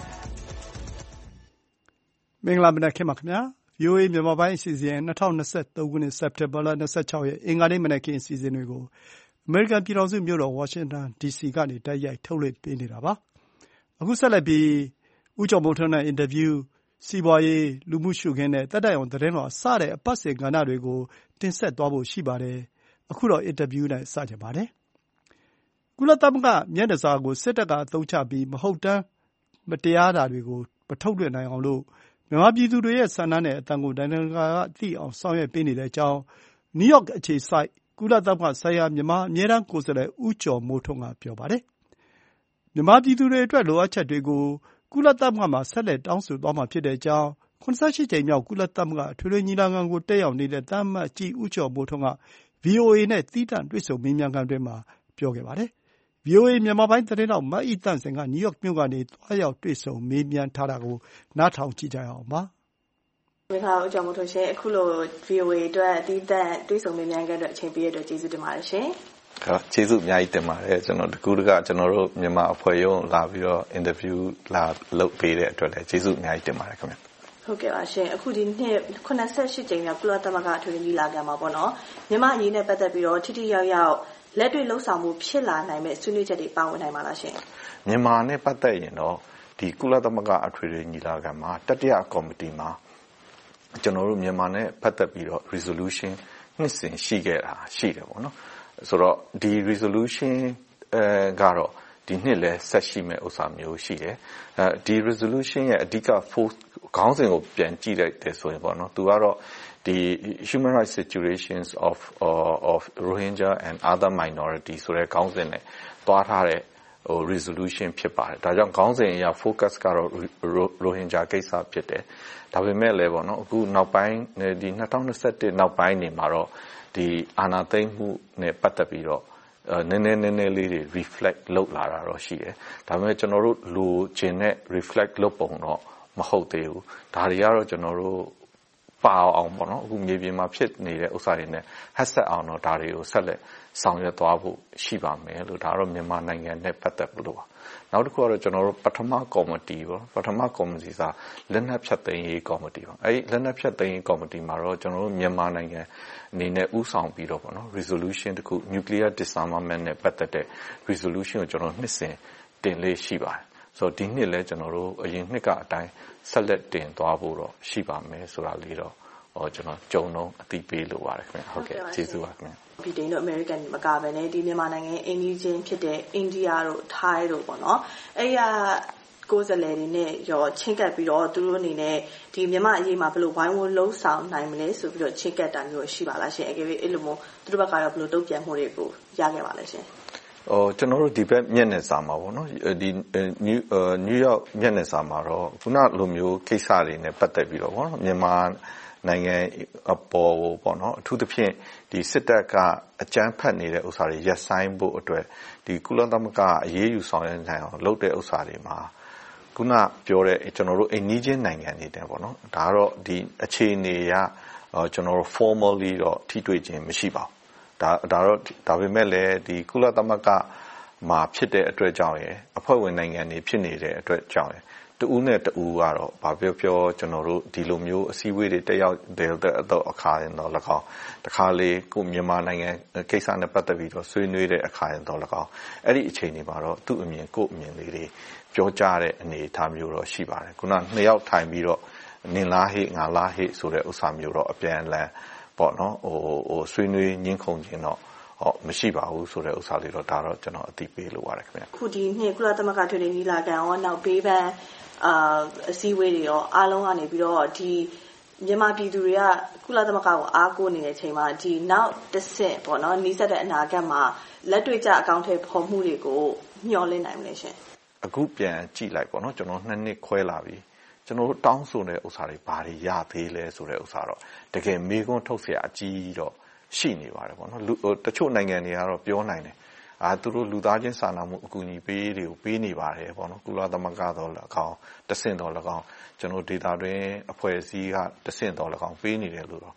မင်္ဂလာမနက်ခင်းပါခင်ဗျာ။ ဗွီအိုအေမြန်မာပိုင်းအစီအစဉ်၂၀၂၃ခုနှစ်စက်တင်ဘာလ၂၆ရက်အင်္ဂါနေ့မနက်ခင်းအစီအစဉ်တွေကိုအမေရိကန်ပြည်ထောင်စုမြို့တော်ဝါရှင်တန်ဒီစီကနေတိုက်ရိုက်ထုတ်လွှင့်ပေးနေတာပါ။အခုဆက်လက်ပြီးဦးကျော်မိုးထွန်းနဲ့အင်တာဗျူး၊စီးပွားရေး၊လူမှုရှုခင်းနဲ့သက်တမ်းအောင်သတင်းလွှာစတဲ့အပတ်စဉ်ကဏ္ဍတွေကိုတင်ဆက်သွားဖို့ရှိပါတယ်။အခုတော့အင်တာဗျူးနဲ့စကြပါတယ်။ကုလသမဂ္ဂမျက်နှာစာကိုစစ်တပ်ကအသုံးချပြီးမဟုတ်တမ်းမတရားတာတွေကိုမထုတ်လွှင့်နိုင်အောင်လို့မြန်မာပြည်သူတွေရဲ့ဆန္ဒနဲ့အသံကိုနိုင်ငံတကာကသိအောင်ဆောင်ရွက်ပေးနေတဲ့အကြောင်းနယူးယောက်အခြေစိုက်ကုလသမဂ္ဂဆိုင်ရာမြန်မာအမြဲတမ်းကိုယ်စားလှယ်ဦးကျော်မိုးထွန်းကပြောပါတယ်။မြန်မာပြည်သူတွေအတွက်လိုအပ်ချက်တွေကိုကုလသမဂ္ဂမှာဆက်လက်တောင်းဆိုသွားမှာဖြစ်တဲ့အကြောင်း၇၈ကြိမ်မြောက်ကုလသမဂ္ဂအထွေထွေညီလာခံကိုတက်ရောက်နေတဲ့သံအမတ်ကြီးဦးကျော်မိုးထွန်းကဗွီအိုအေနဲ့သီးသန့်တွေ့ဆုံမေးမြန်းခန်းအတွင်းမှာပြောခဲ့ပါတယ်။ ဗွီအိုအေမြန်မာပိုင်းသတင်းထောက်မအိသန့်စင်ကနယူးယောက်မြို့ကနေသွားရောက်တွေ့ဆုံမေးမြန်းထားတာကိုနားထောင်ကြည့်ကြရအောင်ပါ။မင်္ဂလာဦးကျော်မိုးထွန်းရှင်အခုလို ဗွီအိုအေ အတွက်သီးသန့်တွေ့ဆုံမေးမြန်းခန်းအတွက်အချိန်ပေးရတဲ့အတွက်ကျေးဇူးတင်ပါတယ်ရှင်။ဟုတ်ကျေးဇူးအများကြီးတင်ပါတယ်ကျွန်တော်တကူတကကျွန်တော်တို့မြန်မာအဖွဲ့ရုံးလာပြီးတော့အင်တာဗျူးလာလုပ်ပေးတဲ့အတွက်လည်းကျေးဇူးအများကြီးတင်ပါတယ်ခင်ဗျ။ဟုတ်ကဲ့ပါရှင်အခုဒီနှစ်၇၈ကြိမ်မြောက်ကုလသမဂ္ဂအထွေထွေညီလာခံမှာပေါ့နော်မြန်မာအရေးနဲ့ပတ်သက်ပြီးတော့ထိထိရောက်ရောက်လက်တွေ့လှုပ်ဆောင်မှုဖြစ်လာနိုင်မဲ့ဆွေးနွေးချက်တွေပါဝင်နိုင်ပါလားရှင်။မြန်မာနဲ့ပတ်သက်ရင်တော့ဒီကုလသမဂ္ဂအထွေထွေညီလာခံမှာတတိယကော်မတီမှာကျွန်တော်တို့မြန်မာနဲ့ပတ်သက်ပြီးတော့ resolution နှစ်စဉ်ရှိခဲ့တာရှိတယ်ပေါ့နော်ဆိုတော့ဒီ resolution အဲကတော့ဒီနှစ်လဲဆက်ရှိမဲ့ဥစ္စာမျိုးရှိတယ်အဲဒီ resolution ရဲ့အဓိက force ခေါင်းစဉ်ကိုပြန်ကြည့်လိုက်တယ်ဆိုရင်ပေါ့နော်သူကတော့ဒီ human rights situations of uh, of Rohingya and other minorities ဆိုတဲ့ခေါင်းစဉ်နဲ့တွားထားတဲ့ဟို resolution ဖြစ်ပါတယ်ဒါကြောင့်ခေါင်းစဉ်အရ focus ကတော့ Rohingya ကိစ္စဖြစ်တယ်ဒါပေမဲ့လည်းပေါ့နော်အခုနောက်ပိုင်းဒီ၂၀၂၁နောက်ပိုင်းနေမှာတော့ဒီအာဏာသိမ်းမှုနဲ့ပတ်သက်ပြီးတော့နည်းနည်းနည်းနည်းလေးတွေ reflect လုပ်လာတာတော့ရှိတယ်ဒါပေမဲ့ကျွန်တော်တို့လိုချင်တဲ့ reflect လုပ်ပုံတော့မဟုတ်သေးဘူးဒါတွေကတော့ကျွန်တော်တို့ပါအောင်ပေါ့နော်အခုမြေပြင်မှာဖြစ်နေတဲ့ဥစ္စာတွေနဲ့ဟက်ဆက်အောင်တော့ဒါတွေကိုဆက်လက်ဆောင်ရွက်သွားဖို့ရှိပါမယ်လို့ဒါတော့မြန်မာနိုင်ငံနဲ့ပတ်သက်လို့ပါနောက်တစ်ခုကတော့ကျွန်တော်တို့ပထမကော်မတီပေါ့ပထမကော်မတီစာလက်နက်ဖြတ်သိမ်းရေးကော်မတီပါအဲဒီလက်နက်ဖြတ်သိမ်းရေးကော်မတီမှာတော့ကျွန်တော်တို့မြန်မာနိုင်ငံအနေနဲ့ဥဆောင်ပြီးတော့ပေါ့နော် resolution တခု nuclear disarmament နဲ့ပတ်သက်တဲ့ resolution ကိုကျွန်တော်နှစ်စဉ်တင်လေးရှိပါတယ်ဆိုတော့ဒီနှစ်လဲကျွန်တော်တို့အရင်နှစ်ကအတိုင်းဆက်လက်တင်သွားဖို့တော့ရှိပါမယ်ဆိုတာလေးတော့ဟောကျွန်တော်ကြုံတော့အသိပေးလိုပါတယ်ခင်ဗျဟုတ်ကဲ့ကျေးဇူးပါခင်ဗျဗြိတိန်တို့အမေရိကန်မကဘဲနဲ့ဒီမြန်မာနိုင်ငံအိန္ဒိချင်းဖြစ်တဲ့အိန္ဒိယတို့ထိုင်းတို့ပေါ့နော်အဲ့ရကိုယ်စားလှယ်တွေနဲ့ရောချင်းကပ်ပြီးတော့သူတို့အနေနဲ့ဒီမြန်မာအရေးမှာဘယ်လိုဝိုင်းဝန်းလှုံ့ဆော်နိုင်မလဲဆိုပြီးတော့ချင်းကပ်တာမျိုးရှိပါလားရှင်အကယ်၍အဲ့လိုမျိုးသူတို့ဘက်ကရောဘယ်လိုတုံ့ပြန်မှုတွေကိုရခဲ့ပါလဲရှင်ဟိုကျွန်တော်တို့ဒီဘက်မျက်နှာစာမှာပေါ့နော်ဒီနယူးနယူးယောက်မျက်နှာစာမှာတော့ခုနလိုမျိုးကိစ္စတွေနဲ့ပတ်သက်ပြီးတော့ပေါ့နော်မြန်မာနိုင်ငံအပေါ်ပေါ့နော်အထူးသဖြင့်ဒီစစ်တပ်ကအကြမ်းဖက်နေတဲ့ဥစ္စာတွေရပ်ဆိုင်းဖို့အတွက်ဒီကုလသမဂ္ဂအရေးယူဆောင်ရွက်နိုင်အောင်လုပ်တဲ့ဥစ္စာတွေမှာခုနပြောတဲ့ကျွန်တော်တို့အိန္ဒိချင်းနိုင်ငံတွေတဲ့ပေါ့နော်ဒါကတော့ဒီအခြေအနေရကျွန်တော်တို့ formally တော့ထိတွေ့ခြင်းမရှိပါဘူးဒါဒါတော့ဒါပေမဲ့လည်းဒီကုလသမဂ္ဂမှာဖြစ်တဲ့အတွက်ကြောင့်ရယ်အဖွဲ့ဝင်နိုင်ငံတွေဖြစ်နေတဲ့အတွက်ကြောင့်ရယ်တူဦးနဲ့တူဦးကတော့ဘာပြောပြောကျွန်တော်တို့ဒီလိုမျိုးအစည်းအဝေးတွေတက်ရောက်တဲ့အခါရင်တော့၎င်းတခါလေကိုမြန်မာနိုင်ငံကိစ္စနဲ့ပတ်သက်ပြီးတော့ဆွေးနွေးတဲ့အခါရင်တော့၎င်းအဲ့ဒီအချိန်တွေမှာတော့သူ့အမြင်ကိုယ့်အမြင်လေးတွေပြောကြားတဲ့အနေအထားမျိုးတော့ရှိပါတယ်ခုနနှစ်ယောက်ထိုင်ပြီးတော့နင်လားဟိငါလားဟိဆိုတဲ့ဥစ္စာမျိုးတော့အပြန်အလှန်ပေါ့နော်ဟိုဟိုဆွေးနွေးညှင်းခုန်ခြင်းတော့ဟောမရှိပါဘူးဆိုတဲ့ဥစ္စာလေးတော့ဒါတော့ကျွန်တော်အသိပေးလိုပါတယ်ခင်ဗျခုဒီနှစ်ကုလသမဂ္ဂထွေထွေညီလာခံရောနောက်ဘေးပန်းအာအစည်းအဝေးတွေရောအားလုံးကနေပြီးတော့ဒီမြန်မာပြည်သူတွေကကုလသမဂ္ဂကိုအားကိုးနေတဲ့အချိန်မှာဒီနောက်တစ်ဆင့်ပေါ့နော်နီးစပ်တဲ့အနာဂတ်မှာလက်တွေ့ကျအကောင့်ထဲပေါ်မှုတွေကိုမျှော်လင့်နိုင်မလဲရှင်အခုပြန်ကြည့်လိုက်ပေါ့နော်ကျွန်တော်နှစ်နှစ်ခွဲလာပြီကျွန်တော်တို့တောင်းဆိုတဲ့ဥစ္စာတွေဘာတွေရသေးလဲဆိုတဲ့ဥစ္စာတော့တကယ်မေးခွန်းထုတ်เสียအကြီးတော့ရှိနေပါတယ်ပေါ့နော်လူတချို့နိုင်ငံတွေကတော့ပြောနိုင်တယ်အာသူတို့လူသားချင်းစာနာမှုအကူအညီပေးတွေကိုပေးနေပါတယ်ပေါ့နော်ကုလသမဂ္ဂတော်၎င်းတဆင့်တော်၎င်းကျွန်တော်ဒေတာတွင်အဖွဲ့အစည်းကတဆင့်တော်၎င်းပေးနေတယ်လို့တော့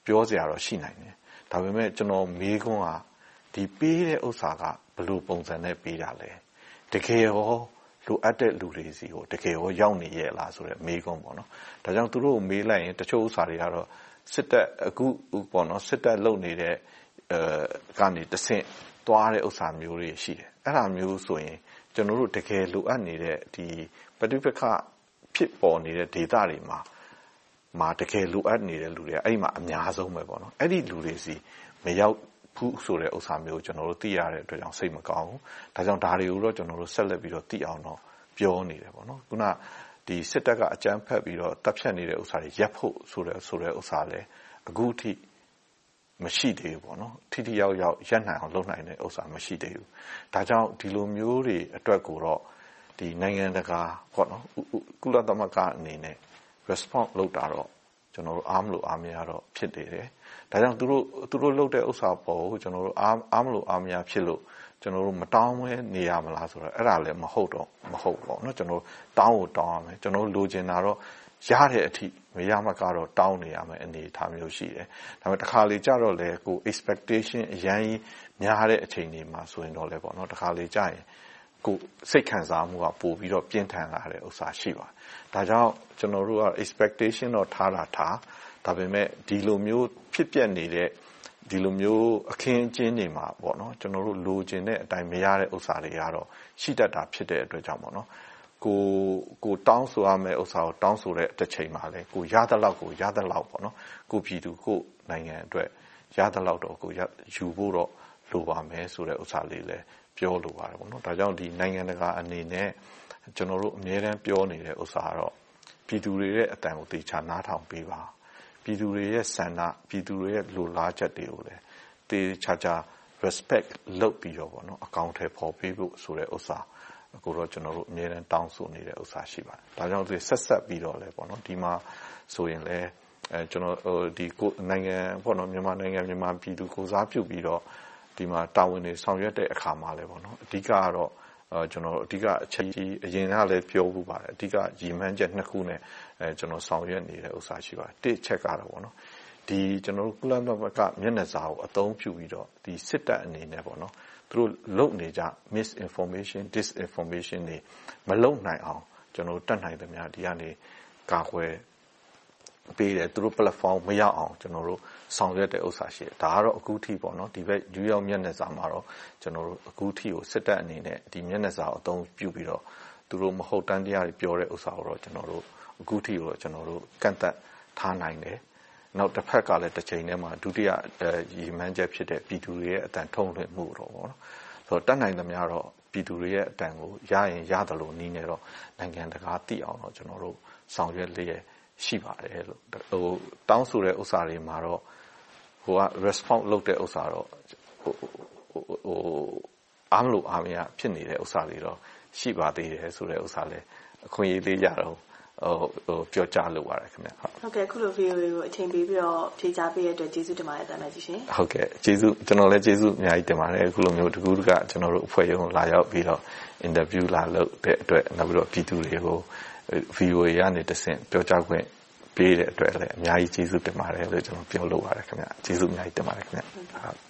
ပြောစရာတော့ရှိနိုင်တယ်ဒါပေမဲ့ကျွန်တော်မေးခွန်းကဒီပေးတဲ့ဥစ္စာကဘယ်လိုပုံစံနဲ့ပေးတာလဲတကယ်ရောလိုအပ်တဲ့လူတွေစီကိုတကယ်ရောရောက်နေရဲ့လားဆိုတဲ့မေးခွန်းပေါ့နော်ဒါကြောင့်သူတို့ကိုမေးလိုက်ရင်တချို့ဥစ္စာတွေကတော့စစ်တပ်အခုပေါ့နော်စစ်တပ်လုပ်နေတဲ့အဲကနေတဆင့်သွားတဲ့ဥစ္စာမျိုးတွေရှိတယ်အဲ့ဒါမျိုးဆိုရင်ကျွန်တော်တို့တကယ်လိုအပ်နေတဲ့ဒီပဋိပက္ခဖြစ်ပေါ်နေတဲ့ဒေသတွေမှာမှာတကယ်လိုအပ်နေတဲ့လူတွေအဲ့ဒီမှာအများဆုံးပဲပေါ့နော်အဲ့ဒီလူတွေစီမရောက်ဘူးဆိုတဲ့ဥစ္စာမျိုးကျွန်တော်တို့သိရတဲ့အတွက်ကြောင့်စိတ်မကောင်းဘူးဒါကြောင့်ဒါတွေကိုတော့ကျွန်တော်တို့ဆက်လက်ပြီးတော့သိအောင်တော့ပြောနေတယ်ပေါ့နော်ခုနဒီစစ်တပ်ကအကြမ်းဖက်ပြီးတော့တပ်ဖြတ်နေတဲ့ဥစ္စာတွေရပ်ဖို့ဆိုတဲ့ဆိုတဲ့ဥစ္စာလည်းအခုထိမရှိသေးဘူးပေါ့နော်ထိထိရောက်ရောက်ရပ်နိုင်အောင်လုပ်နိုင်တဲ့ဥစ္စာမရှိသေးဘူးဒါကြောင့်ဒီလိုမျိုးတွေအတွက်ကိုတော့ဒီနိုင်ငံတကာပေါ့နော်ကုလသမဂ္ဂအနေနဲ့ response လုပ်တာတော့ကျွန်တော်တို့အားမလို့အားမရတော့ဖြစ်နေတယ်ဒါကြောင့်သူတို့သူတို့လုပ်တဲ့ဥစ္စာပေါ်ကိုကျွန်တော်တို့အားအားမလို့အားမရဖြစ်လို့ကျွန်တော်တို့မတောင်းမဲနေရမလားဆိုတော့အဲ့ဒါလည်းမဟုတ်တော့မဟုတ်ပေါ့နော်ကျွန်တော်တောင်းကိုတောင်းရမယ်ကျွန်တော်လိုချင်တာတော့ရတဲ့အထိမရမှကတော့တောင်းနေရမယ်အနေထားမျိုးရှိတယ်ဒါပေမဲ့တစ်ခါလေကြတော့လေကို expectation အရင်များတဲ့အချိန်တွေမှာဆိုရင်တော့လေပေါ့နော်တစ်ခါလေကြရင်ကိုစိတ်ခံစားမှုကပို့ပြီးတော့ပြင်းထန်လာတဲ့ဥစ္စာရှိပါတယ်ဒါကြောင့်ကျွန်တော်တို့က expectation တော့ထားတာထားဒါပေမဲ့ဒီလိုမျိုးဖြစ်ပျက်နေတဲ့ဒီလိုမျိုးအခင်းအကျင်းတွေမှာပေါ့နော်ကျွန်တော်တို့လိုချင်တဲ့အတိုင်းမရတဲ့ဥစ္စာတွေကတော့ရှိတတ်တာဖြစ်တဲ့အတွက်ကြောင့်ပေါ့နော်ကိုကိုတောင်းဆိုရမယ့်ဥစ္စာကိုတောင်းဆိုတဲ့တစ်ချိန်မှာလဲကိုရတဲ့လောက်ကိုရတဲ့လောက်ပေါ့နော်ကိုပြည်သူကိုနိုင်ငံအတွက်ရတဲ့လောက်တော့ကိုယူဖို့တော့လိုပါမယ်ဆိုတဲ့ဥစ္စာလေးလဲပြောလိုပါတယ်ပေါ့နော်ဒါကြောင့်ဒီနိုင်ငံတကာအနေနဲ့ကျွန်တော်တို့အများအားပြောနေတဲ့ဥစ္စာကတော့ပြည်သူတွေရဲ့အတန်ကိုတေချာနားထောင်ပေးပါပြည်သူတွေရဲ့ဆန္ဒပြည်သူတွေရဲ့လိုလားချက်တွေကိုလည်းတေချာချာ respect လုပ်ပြီးတော့ပေါ့နော်အကောင့်ထဲပေါ်ပေးဖို့ဆိုတဲ့ဥစ္စာကိုတော့ကျွန်တော်တို့အများအားတောင်းဆိုနေတဲ့ဥစ္စာရှိပါတယ်ဒါကြောင့်ဒီဆက်ဆက်ပြီးတော့လဲပေါ့နော်ဒီမှာဆိုရင်လဲအဲကျွန်တော်ဒီနိုင်ငံပေါ့နော်မြန်မာနိုင်ငံမြန်မာပြည်သူကိုစားပြုပြီးတော့ဒီမှာတာဝန်တွေဆောင်ရွက်တဲ့အခါမှာလဲပေါ့နော်အဓိကကတော့အဲကျွန်တော်အဓိကအချက်ကြီးအရင်ကလည်းပြောဖို့ပါတယ်အဓိကရည်မှန်းချက်နှစ်ခုနဲ့အဲကျွန်တော်ဆောင်ရွက်နေတဲ့ဥစ္စာရှိပါတယ်တစ်ချက်ကတော့ပေါ့နော်ဒီကျွန်တော်တို့ကုလသမဂ္ဂမျက်နှာစာကိုအသုံးပြုပြီးတော့ဒီစစ်တပ်အနေနဲ့ပေါ့နော်သူတို့လုပ်နေကြ misinformation disinformation တွေမလုပ်နိုင်အောင်ကျွန်တော်တတ်နိုင်သမျှဒီကနေကာကွယ်ပေးတယ်သူတို့ platform မရောက်အောင်ကျွန်တော်တို့ဆောင်ရွက်တဲ့ဥစ္စာရှိတယ်ဒါကတော့အခုထိပေါ့နော်ဒီဘက်ယူရောက်မျက်နှာစာမှာတော့ကျွန်တော်တို့အခုထိကိုစစ်တပ်အနေနဲ့ဒီမျက်နှာစာကိုအသုံးပြုပြီးတော့သူတို့မဟုတ်တမ်းတရားတွေပြောတဲ့ဥစ္စာကိုတော့ကျွန်တော်တို့အခုထိကိုကျွန်တော်တို့ကန့်သက်ထားနိုင်တယ်နောက်တစ်ဖက်ကလည်းတစ်ချိန်တည်းမှာဒုတိယရည်မှန်းချက်ဖြစ်တဲ့ပြည်သူတွေရဲ့အတန်ထုံးလွှင့်မှုတော့ပေါ့နော်ဆိုတော့တတ်နိုင်သမျှတော့ပြည်သူတွေရဲ့အတန်ကိုရရင်ရတယ်လို့နီးနေတော့နိုင်ငံတကာသိအောင်တော့ကျွန်တော်တို့ဆောင်ရွက်လျက်ရှိပါတယ်လို့ဟိုတောင်းဆိုတဲ့ဥစ္စာတွေမှာတော့ဟိုက response လုပ်တဲ့ဥစ္စာတော့ဟိုဟိုအားမလို့အားမရဖြစ်နေတဲ့ဥစ္စာတွေတော့ရှိပါသေးတယ်ဆိုတဲ့ဥစ္စာလည်းအခွင့်အရေးလေးရတော့ဟိုဟိုပြောကြားလိုပါတယ်ခင်ဗျဟုတ်ဟုတ်ကဲ့ခုလို ဗီအိုအေ ကိုအချိန်ပေးပြီးတော့ဖြေကြားပေးရတဲ့အတွက်ကျေးဇူးတင်ပါတယ်တမန်ကြီးရှင်ဟုတ်ကဲ့ကျေးဇူးကျွန်တော်လည်းကျေးဇူးအများကြီးတင်ပါတယ်အခုလိုမျိုးတကူးတကကျွန်တော်တို့အဖွဲ့ရုံးလာရောက်ပြီးတော့ interview လာလုပ်တဲ့အတွက်နောက်ပြီးတော့ပြည်သူတွေကို ဗီအိုအေ ကနေတဆင့်ပြောကြားခွင့်ပေးတဲ့အတွက်လည်းအများကြီးကျေးဇူးတင်ပါတယ်လို့ကျွန်တော်ပြောလိုပါတယ်ခင်ဗျကျေးဇူးအများကြီးတင်ပါတယ်ခင်ဗျဟုတ်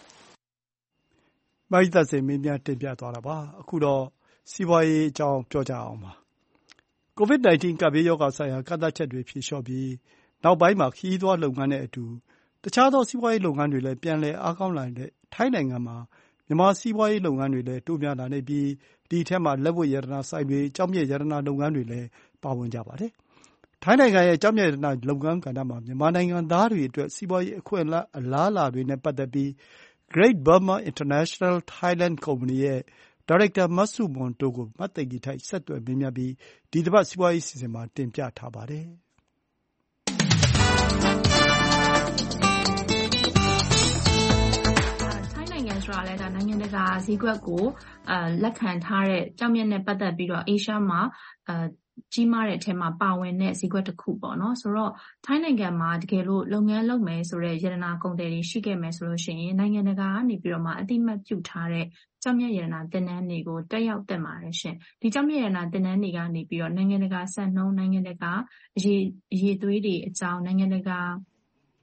မိုက်သက်စင်မင်းများတင်ပြသွားတာပါအခုတော့စီးပွားရေးအကြောင်းပြောကြအောင်ပါကိုဗစ် nineteen ကပ်ဘေးရောဂါဆိုင်ရာကန့်သတ်ချက်တွေဖြေလျှော့ပြီးနောက်ပိုင်းမှာခရီးသွားလုပ်ငန်းနဲ့အတူတခြားသောစီးပွားရေးလုပ်ငန်းတွေလည်းပြန်လည်အားကောင်းလာတဲ့ထိုင်းနိုင်ငံမှာမြန်မာစီးပွားရေးလုပ်ငန်းတွေလည်းတိုးများလာနေပြီးဒီအထက်မှာလက်ဝတ်ရတနာဆိုင်တွေကျောက်မျက်ရတနာလုပ်ငန်းတွေလည်းပါဝင်ကြပါတယ်ထိုင်းနိုင်ငံရဲ့ကျောက်မျက်ရတနာလုပ်ငန်းကဏ္ဍမှာမြန်မာနိုင်ငံသားတွေအတွက်စီးပွားရေးအခွင့်အလားအလာတွေနဲ့ပတ်သက်ပြီး Great Burma International Thailand Company ရဲ့ဒါရိုက်တာမဆုမွန်တိုးကိုမသိင်္ဂီထိုက်ဆက်သွယ်မေးမြန်းပြီးဒီတစ်ပတ်စီးပွားရေးအစီအစဉ်မှာတင်ပြထားပါတယ်။ထိုင်းနိုင်ငံဆိုတာလည်းဒါနိုင်ငံတကာဈေးကွက်ကိုအဲလက်ခံထားတဲ့ကျောက်မျက်နဲ့ပတ်သက်ပြီးတော့အေးရှားမှာအဲကြီးမားတဲ့အထက်မှာပါဝင်တဲ့ဈေးကွက်တစ်ခုပေါ့နော်ဆိုတော့ထိုင်းနိုင်ငံမှာတကယ်လို့လုပ်ငန်းလုပ်မယ်ဆိုတဲ့ရတနာကုန်သည်တွေရှိခဲ့မယ်ဆိုလို့ရှိရင်နိုင်ငံတကာကနေပြီးတော့မှအတိမတ်ပြုထားတဲ့ကျောက်မျက်ရတနာတင်နန်းတွေကိုတက်ရောက်တက်ပါတယ်ရှင်ဒီကျောက်မျက်ရတနာတင်နန်းတွေကနေပြီးတော့နိုင်ငံတကာစံနှုန်းနိုင်ငံတကာအရေးအရေးသွေးတွေအကြောင်းနိုင်ငံတကာ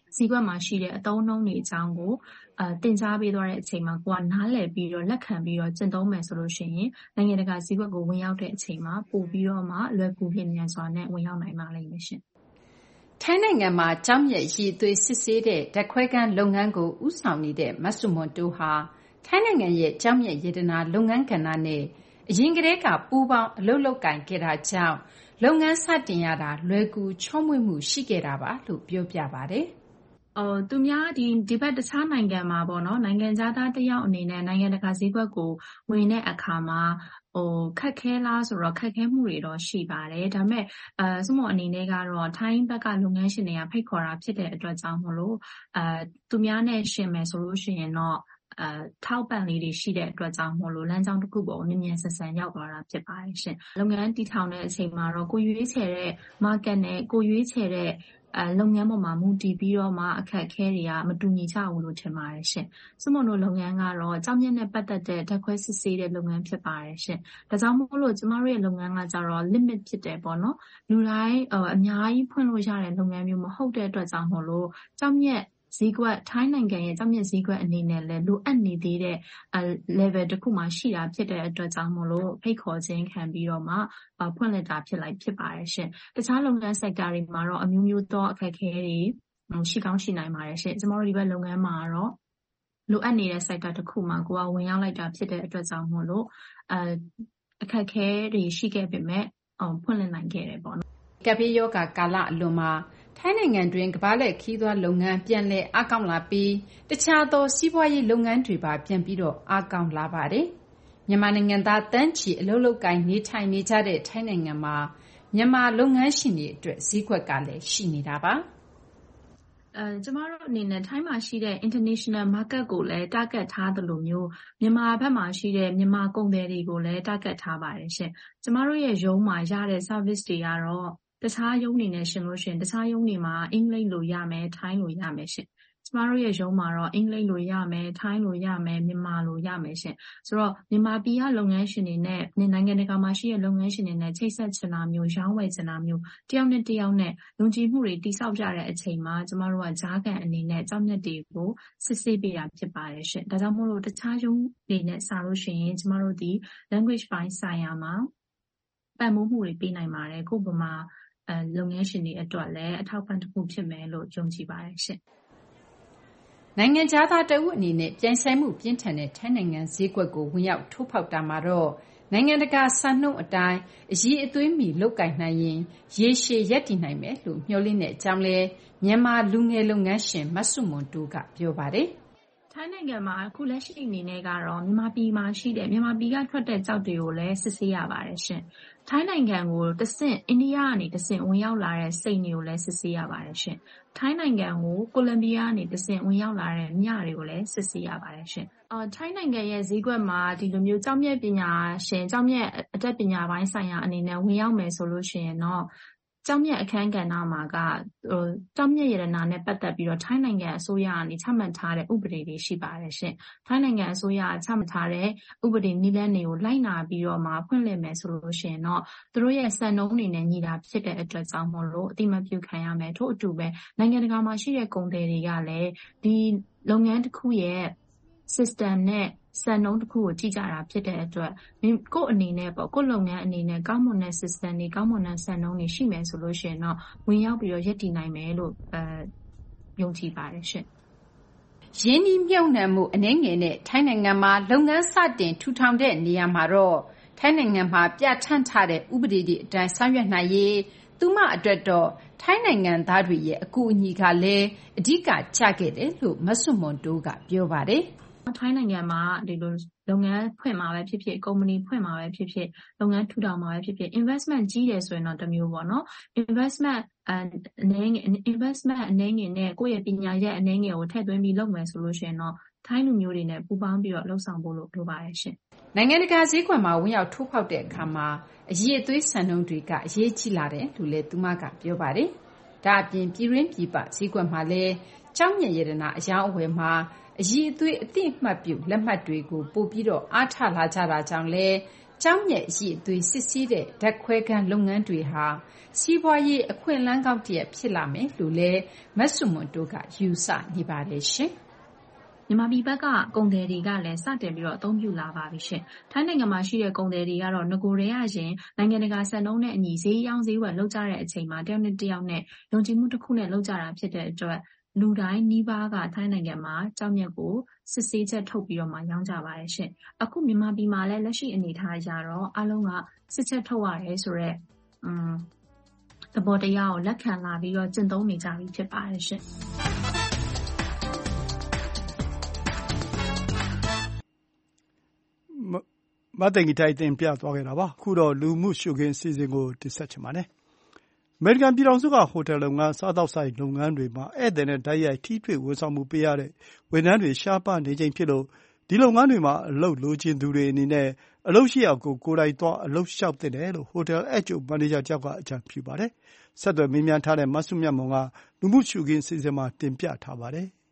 ဈေးကွက်မှာရှိတဲ့အသုံးအနှုန်းတွေအကြောင်းကိုအဲတင်ကြားပေးသွားတဲ့အချိန်မှာကိုကနားလည်ပြီးတော့လက်ခံပြီးတော့ကျင့်သုံးမယ်ဆိုလို့ရှိရင်နိုင်ငံတကာဈေးကွက်ကိုဝင်ရောက်တဲ့အချိန်မှာပို့ပြီးတော့မှလွယ်ကူလျင်မြန်စွာနဲ့ဝင်ရောက်နိုင်ပါလိမ့်မယ်ရှင်ထိုင်းနိုင်ငံမှာကျောက်မျက်ရည်သွေးစစ်ဆေးတဲ့ဓာတ်ခွဲခန်းလုပ်ငန်းကိုဦးဆောင်နေတဲ့မဆုမွန်တိုးဟာထိုင်းနိုင်ငံရဲ့ကျောက်မျက်ရတနာလုပ်ငန်းကဏ္ဍနဲ့အရင်ကတည်းကပူးပေါင်းအလုပ်လုပ်ကိုင်ခဲ့တာကြောင့်လုပ်ငန်းစတင်ရတာလွယ်ကူချောမွေ့မှုရှိခဲ့တာပါလို့ပြောပြပါတယ်။အော်သူများဒီဒီဘက်တခြားနိုင်ငံမှာပေါ့နော်နိုင်ငံသားတယောက်အနေနဲ့နိုင်ငံတကာဈေးကွက်ကိုဝင်တဲ့အခါမှာဟိုခက်ခဲလားဆိုတော့ခက်ခဲမှုတွေတော့ရှိပါတယ်ဒါပေမဲ့အဲစမအနေနဲ့ကတော့ထိုင်းဘက်ကလုပ်ငန်းရှင်တွေကဖိတ်ခေါ်တာဖြစ်တဲ့အတွက်ကြောင့်မလို့အဲသူများနဲ့ရှင်မယ်ဆိုလို့ရှိရင်တော့အဲထောက်ပံ့လေးတွေရှိတဲ့အတွက်ကြောင့်မို့လို့လမ်းကြောင်းတစ်ခုပေါ်မြင်မြန်ဆန်ဆန်ရောက်သွားတာဖြစ်ပါတယ်ရှင်လုပ်ငန်းတည်ထောင်တဲ့အချိန်မှာတော့ကိုရွေးချယ်တဲ့ market နဲ့ကိုရွေးချယ်တဲ့အဲလုပ်ငန်းပေါ်မှာမူတည်ပြီးတော့မှအခက်အခဲတွေကမတူညီကြဘူးလို့ထင်ပါတယ်ရှင်။စမုံတို့လုပ်ငန်းကတော့ကြောက်မြတ်နဲ့ပတ်သက်တဲ့ဓာတ်ခွဲစစ်ဆေးတဲ့လုပ်ငန်းဖြစ်ပါတယ်ရှင်။ဒါကြောင့်မို့လို့ကျမတို့ရဲ့လုပ်ငန်းကကြတော့ limit ဖြစ်တယ်ပေါ့နော်။လူတိုင်းအများကြီးဖွင့်လို့ရတဲ့လုပ်ငန်းမျိုးမဟုတ်တဲ့အတွက်ကြောင့်မို့လို့ကြောက်မြတ်ဈေးကွက်ထိုင်းနိုင်ငံရဲ့ကျောက်မျက်ဈေးကွက်အနေနဲ့လည်းလိုအပ်နေသေးတဲ့ level တစ်ခုမှရှိတာဖြစ်တဲ့အတွက်ကြောင့်မို့လို့ဖိတ်ခေါ်ခြင်းခံပြီးတော့မှဖွင့်လှစ်တာဖြစ်လိုက်ဖြစ်ပါတယ်ရှင်။တခြားလုပ်ငန်း sector တွေမှာတော့အမျိုးမျိုးသောအခက်အခဲတွေရှိကောင်းရှိနိုင်ပါတယ်ရှင်။ကျွန်တော်တို့ဒီဘက်လုပ်ငန်းမှာတော့လိုအပ်နေတဲ့ sector တစ်ခုမှာကိုကဝင်ရောက်လိုက်တာဖြစ်တဲ့အတွက်ကြောင့်မို့လို့အဲအခက်အခဲတွေရှိခဲ့ပေမဲ့ဖွင့်လှစ်နိုင်ခဲ့တယ်ပေါ့နော်။ကပ်ဘေးရောဂါကာလအလွန်မှာထိုင်းနိုင်ငံတွင်ကမ္ဘာလှည့်ခရီးသွားလုပ်ငန်းပြန်လည်အားကောင်းလာပြီးတခြားသောစီးပွားရေးလုပ်ငန်းတွေပါပြန်ပြီးတော့အားကောင်းလာပါတယ်။မြန်မာနိုင်ငံသားတန်းချီအလုပ်လုပ်ကိုင်နေထိုင်နေကြတဲ့ထိုင်းနိုင်ငံမှာမြန်မာလုပ်ငန်းရှင်တွေအတွက်ဈေးကွက်ကလည်းရှိနေတာပါ။အဲကျမတို့အနေနဲ့ထိုင်းမှာရှိတဲ့ international market ကိုလည်း target ထားသလိုမျိုးမြန်မာဘက်မှာရှိတဲ့မြန်မာကုန်သည်တွေကိုလည်း target ထားပါတယ်ရှင်။ကျမတို့ရဲ့ရုံးမှာရတဲ့ service တွေကတော့တခြားရုံးတွေနဲ့ရှင်လို့ရှင်တခြားရုံးတွေမှာအင်္ဂလိပ်လိုရမယ်ထိုင်းလိုရမယ်ရှင်ကျမတို့ရဲ့ရုံးမှာတော့အင်္ဂလိပ်လိုရမယ်ထိုင်းလိုရမယ်မြန်မာလိုရမယ်ရှင်ဆိုတော့မြန်မာပြည်ကလုပ်ငန်းရှင်တွေနဲ့နိုင်ငံတကာမှာရှိတဲ့လုပ်ငန်းရှင်တွေနဲ့ချိတ်ဆက်ချင်တာမျိုးရောင်းဝယ်ချင်တာမျိုးတယောက်နဲ့တယောက်နဲ့ယုံကြည်မှုတွေတိဆောက်ကြတဲ့အချိန်မှာကျမတို့ကကြားကန်အနေနဲ့ကြောက်မြတ်တွေကိုစစ်ဆေးပေးတာဖြစ်ပါတယ်ရှင်ဒါကြောင့်မို့လို့တခြားရုံးတွေနဲ့စာလို့ရှိရင်ကျမတို့ဒီ language ပိုင်းဆိုင်ရာမှာပံ့ပိုးမှုတွေပေးနိုင်ပါတယ်ကိုယ့်ဘမှာအဲလုပ်ငန်းရှင်တွေအတွက်လည်းအထောက်ပံ့တစ်ခုဖြစ်မယ်လို့ယုံကြည်ပါတယ်ရှင်။နိုင်ငံခြားသားတဦးအနေနဲ့ပြိုင်ဆိုင်မှုပြင်းထန်တဲ့ထိုင်းနိုင်ငံဈေးကွက်ကိုဝင်ရောက်ထိုးဖောက်တာမှာတော့နိုင်ငံတကာစံနှုန်းအတိုင်းအရည်အသွေးမီလုပ်ကိုင်နိုင်ရင်ရေရှည်ရပ်တည်နိုင်မယ်လို့မျှော်လင့်တဲ့အကြောင်းလဲမြန်မာလူငယ်လုပ်ငန်းရှင်မဆုမွန်တိုးကပြောပါတယ်။ထိုင်းနိုင်ငံမှာအခုလက်ရှိအနေနဲ့ကတော့မြန်မာပြည်မှာရှိတဲ့မြန်မာပြည်ကထွက်တဲ့ကြောက်တွေကိုလည်းစစ်ဆေးရပါတယ်ရှင်။ထိုင်းနိုင်ငံကိုတဆင့်အိန္ဒိယကနေတဆင့်ဝင်ရောက်လာတဲ့စိတ်တွေကိုလည်းစစ်ဆေးရပါတယ်ရှင်။ထိုင်းနိုင်ငံကိုကိုလံဘီယာကနေတဆင့်ဝင်ရောက်လာတဲ့မြတွေကိုလည်းစစ်ဆေးရပါတယ်ရှင်။အော်ထိုင်းနိုင်ငံရဲ့ဈေးကွက်မှာဒီလိုမျိုးကျောက်မျက်ပညာရှင်ကျောက်မျက်အတတ်ပညာပိုင်းဆိုင်ရာအနေနဲ့ဝင်ရောက်မယ်ဆိုလို့ရှိရင်တော့ကျောက်မျက်အခန်းကဏ္ဍမှာကဟိုကျောက်မျက်ရတနာနဲ့ပတ်သက်ပြီးတော့ထိုင်းနိုင်ငံအစိုးရကနေချမှတ်ထားတဲ့ဥပဒေတွေရှိပါတယ်ရှင်။ထိုင်းနိုင်ငံအစိုးရချမှတ်ထားတဲ့ဥပဒေနည်းလမ်းတွေကိုလိုက်နာပြီးတော့မှဖွင့်လှစ်မယ်ဆိုလို့ရှိရင်တော့သူတို့ရဲ့စံနှုန်းတွေနဲ့ညီတာဖြစ်တဲ့အတွက်ကြောင့်မို့လို့အတိမပြုခံရမယ်ထို့အတူပဲနိုင်ငံတကာမှာရှိတဲ့ကုန်သည်တွေကလည်းဒီလုပ်ငန်းတစ်ခုရဲ့ system နဲ့စံနှုန်းတစ်ခုကိုကြည့်ကြတာဖြစ်တဲ့အတွက်ကိုယ့်အနေနဲ့ပေါ့ကိုယ့်လုပ်ငန်းအနေနဲ့ကောင်းမွန်တဲ့ system တွေကောင်းမွန်တဲ့စံနှုန်းတွေရှိမယ်ဆိုလို့ရှိရင်တော့ဝင်ရောက်ပြီးတော့ရည်တည်နိုင်မယ်လို့အဲယုံကြည်ပါတယ်ရှင်။ရင်းနှီးမြှုပ်နှံမှုအနည်းငယ်နဲ့ထိုင်းနိုင်ငံမှာလုပ်ငန်းစတင်ထူထောင်တဲ့နေရာမှာတော့ထိုင်းနိုင်ငံမှာပြဋ္ဌာန်းထားတဲ့ဥပဒေတွေအတိုင်းဆောင်ရွက်နိုင်ရေးသူမအတွက်တော့ထိုင်းနိုင်ငံသားတွေရဲ့အကူအညီကလည်းအဓိကကျခဲ့တယ်လို့မဆုမွန်တိုးကပြောပါတယ်။ထိုင်းနိုင်ငံမှာဒီလိုလုပ်ငန်းဖွင့်မှာပဲဖြစ်ဖြစ်ကုမ္ပဏီဖွင့်မှာပဲဖြစ်ဖြစ်လုပ်ငန်းထူထောင်မှာပဲဖြစ်ဖြစ် investment ကြီးတယ်ဆိုရင်တော့တစ်မျိုးပေါ့နော် investment အနေငယ် investment အနေငယ်နဲ့ကိုယ့်ရဲ့ပညာရပ်အနေငယ်ကိုထည့်သွင်းပြီးလုပ်မယ်ဆိုလို့ရှိရင်တော့ထိုင်းလူမျိုးတွေနဲ့ပူးပေါင်းပြီးတော့လှုပ်ဆောင်ဖို့လိုလိုပါတယ်ရှင်နိုင်ငံတကာဈေးကွက်မှာဝင်ရောက်ထိုးဖောက်တဲ့အခါမှာအရေးအသွေးစံနှုန်းတွေကအရေးကြီးလာတယ်လို့လည်းသူမကပြောပါတယ်ဒါအပြင်ပြည်ရင်းပြည်ပဈေးကွက်မှာလည်းကျောက်မျက်ရတနာအယောင်အဝယ်မှာအရည်အသွေးအသိအမှတ်ပြုလက်မှတ်တွေကိုပို့ပြီးတော့အားထလာကြတာကြောင့်လဲကျောင်းမြတ်အရည်အသွေးစစ်ဆေးတဲ့ဓာတ်ခွဲခန်းလုပ်ငန်းတွေဟာစီးပွားရေးအခွင့်အလမ်းကောင်းတစ်ရပ်ဖြစ်လာမယ်လို့လည်းမဆုမွန်တို့ကယူဆနေပါတယ်ရှင်။မြန်မာပြည်ဘက်ကကုန်သည်တွေကလည်းစတင်ပြီးတော့အသုံးပြုလာပါပြီရှင်။ထိုင်းနိုင်ငံမှာရှိတဲ့ကုန်သည်တွေကတော့ငကိုရဲရရင်နိုင်ငံတကာစံနှုန်းနဲ့အညီဈေးရောင်းဈေးဝယ်လုပ်ကြတဲ့အချိန်မှာတယောက်နဲ့တယောက်နဲ့ယုံကြည်မှုတစ်ခုနဲ့လုပ်ကြတာဖြစ်တဲ့အတွက်လူတိုင်းနီးပါးကထိုင်းနိုင်ငံမှာကြောက်မြတ်ကိုစစ်ဆေးချက်ထုတ်ပြီးတော့မှရောင်းကြပါတယ်ရှင်။အခုမြန်မာပြည်မှာလည်းလက်ရှိအနေအထားအရတော့အားလုံးကစစ်ချက်ထုတ်ရတယ်ဆိုတော့อืมသဘောတရားကိုလက်ခံလာပြီးတော့ကျင့်သုံးနေကြပြီဖြစ်ပါတယ်ရှင်။မသိင်္ဂီထိုက်တင်ပြသွားခဲ့တာပါ။အခုတော့လူမှုရှုခင်းအစီအစဉ်ကိုတင်ဆက်ချင်ပါတယ်။အမေရိကန်ပြည်ထောင်စုကဟိုတယ်လုပ်ငန်း၊စားသောက်ဆိုင်လုပ်ငန်းတွေမှာဧည့်သည်နဲ့တိုက်ရိုက်ထိတွေ့ဝန်ဆောင်မှုပေးရတဲ့ဝန်ထမ်းတွေရှားပါးနေချိန်ဖြစ်လို့ဒီလုပ်ငန်းတွေမှာအလုပ်လိုချင်သူတွေအနေနဲ့အလုပ်ရှိရာကိုကိုယ်တိုင်သွားအလုပ်လျှောက်သင့်တယ်လို့ဟိုတယ်ဧည့်ကြိုမန်နေဂျာတယောက်ကအကြံပြုပါတယ်။ဆက်သွယ်မေးမြန်းထားတဲ့မစုမြတ်မွန်ကလူမှုရှုခင်းအစီအစဉ်မှာတင်ပြထားပါတယ်။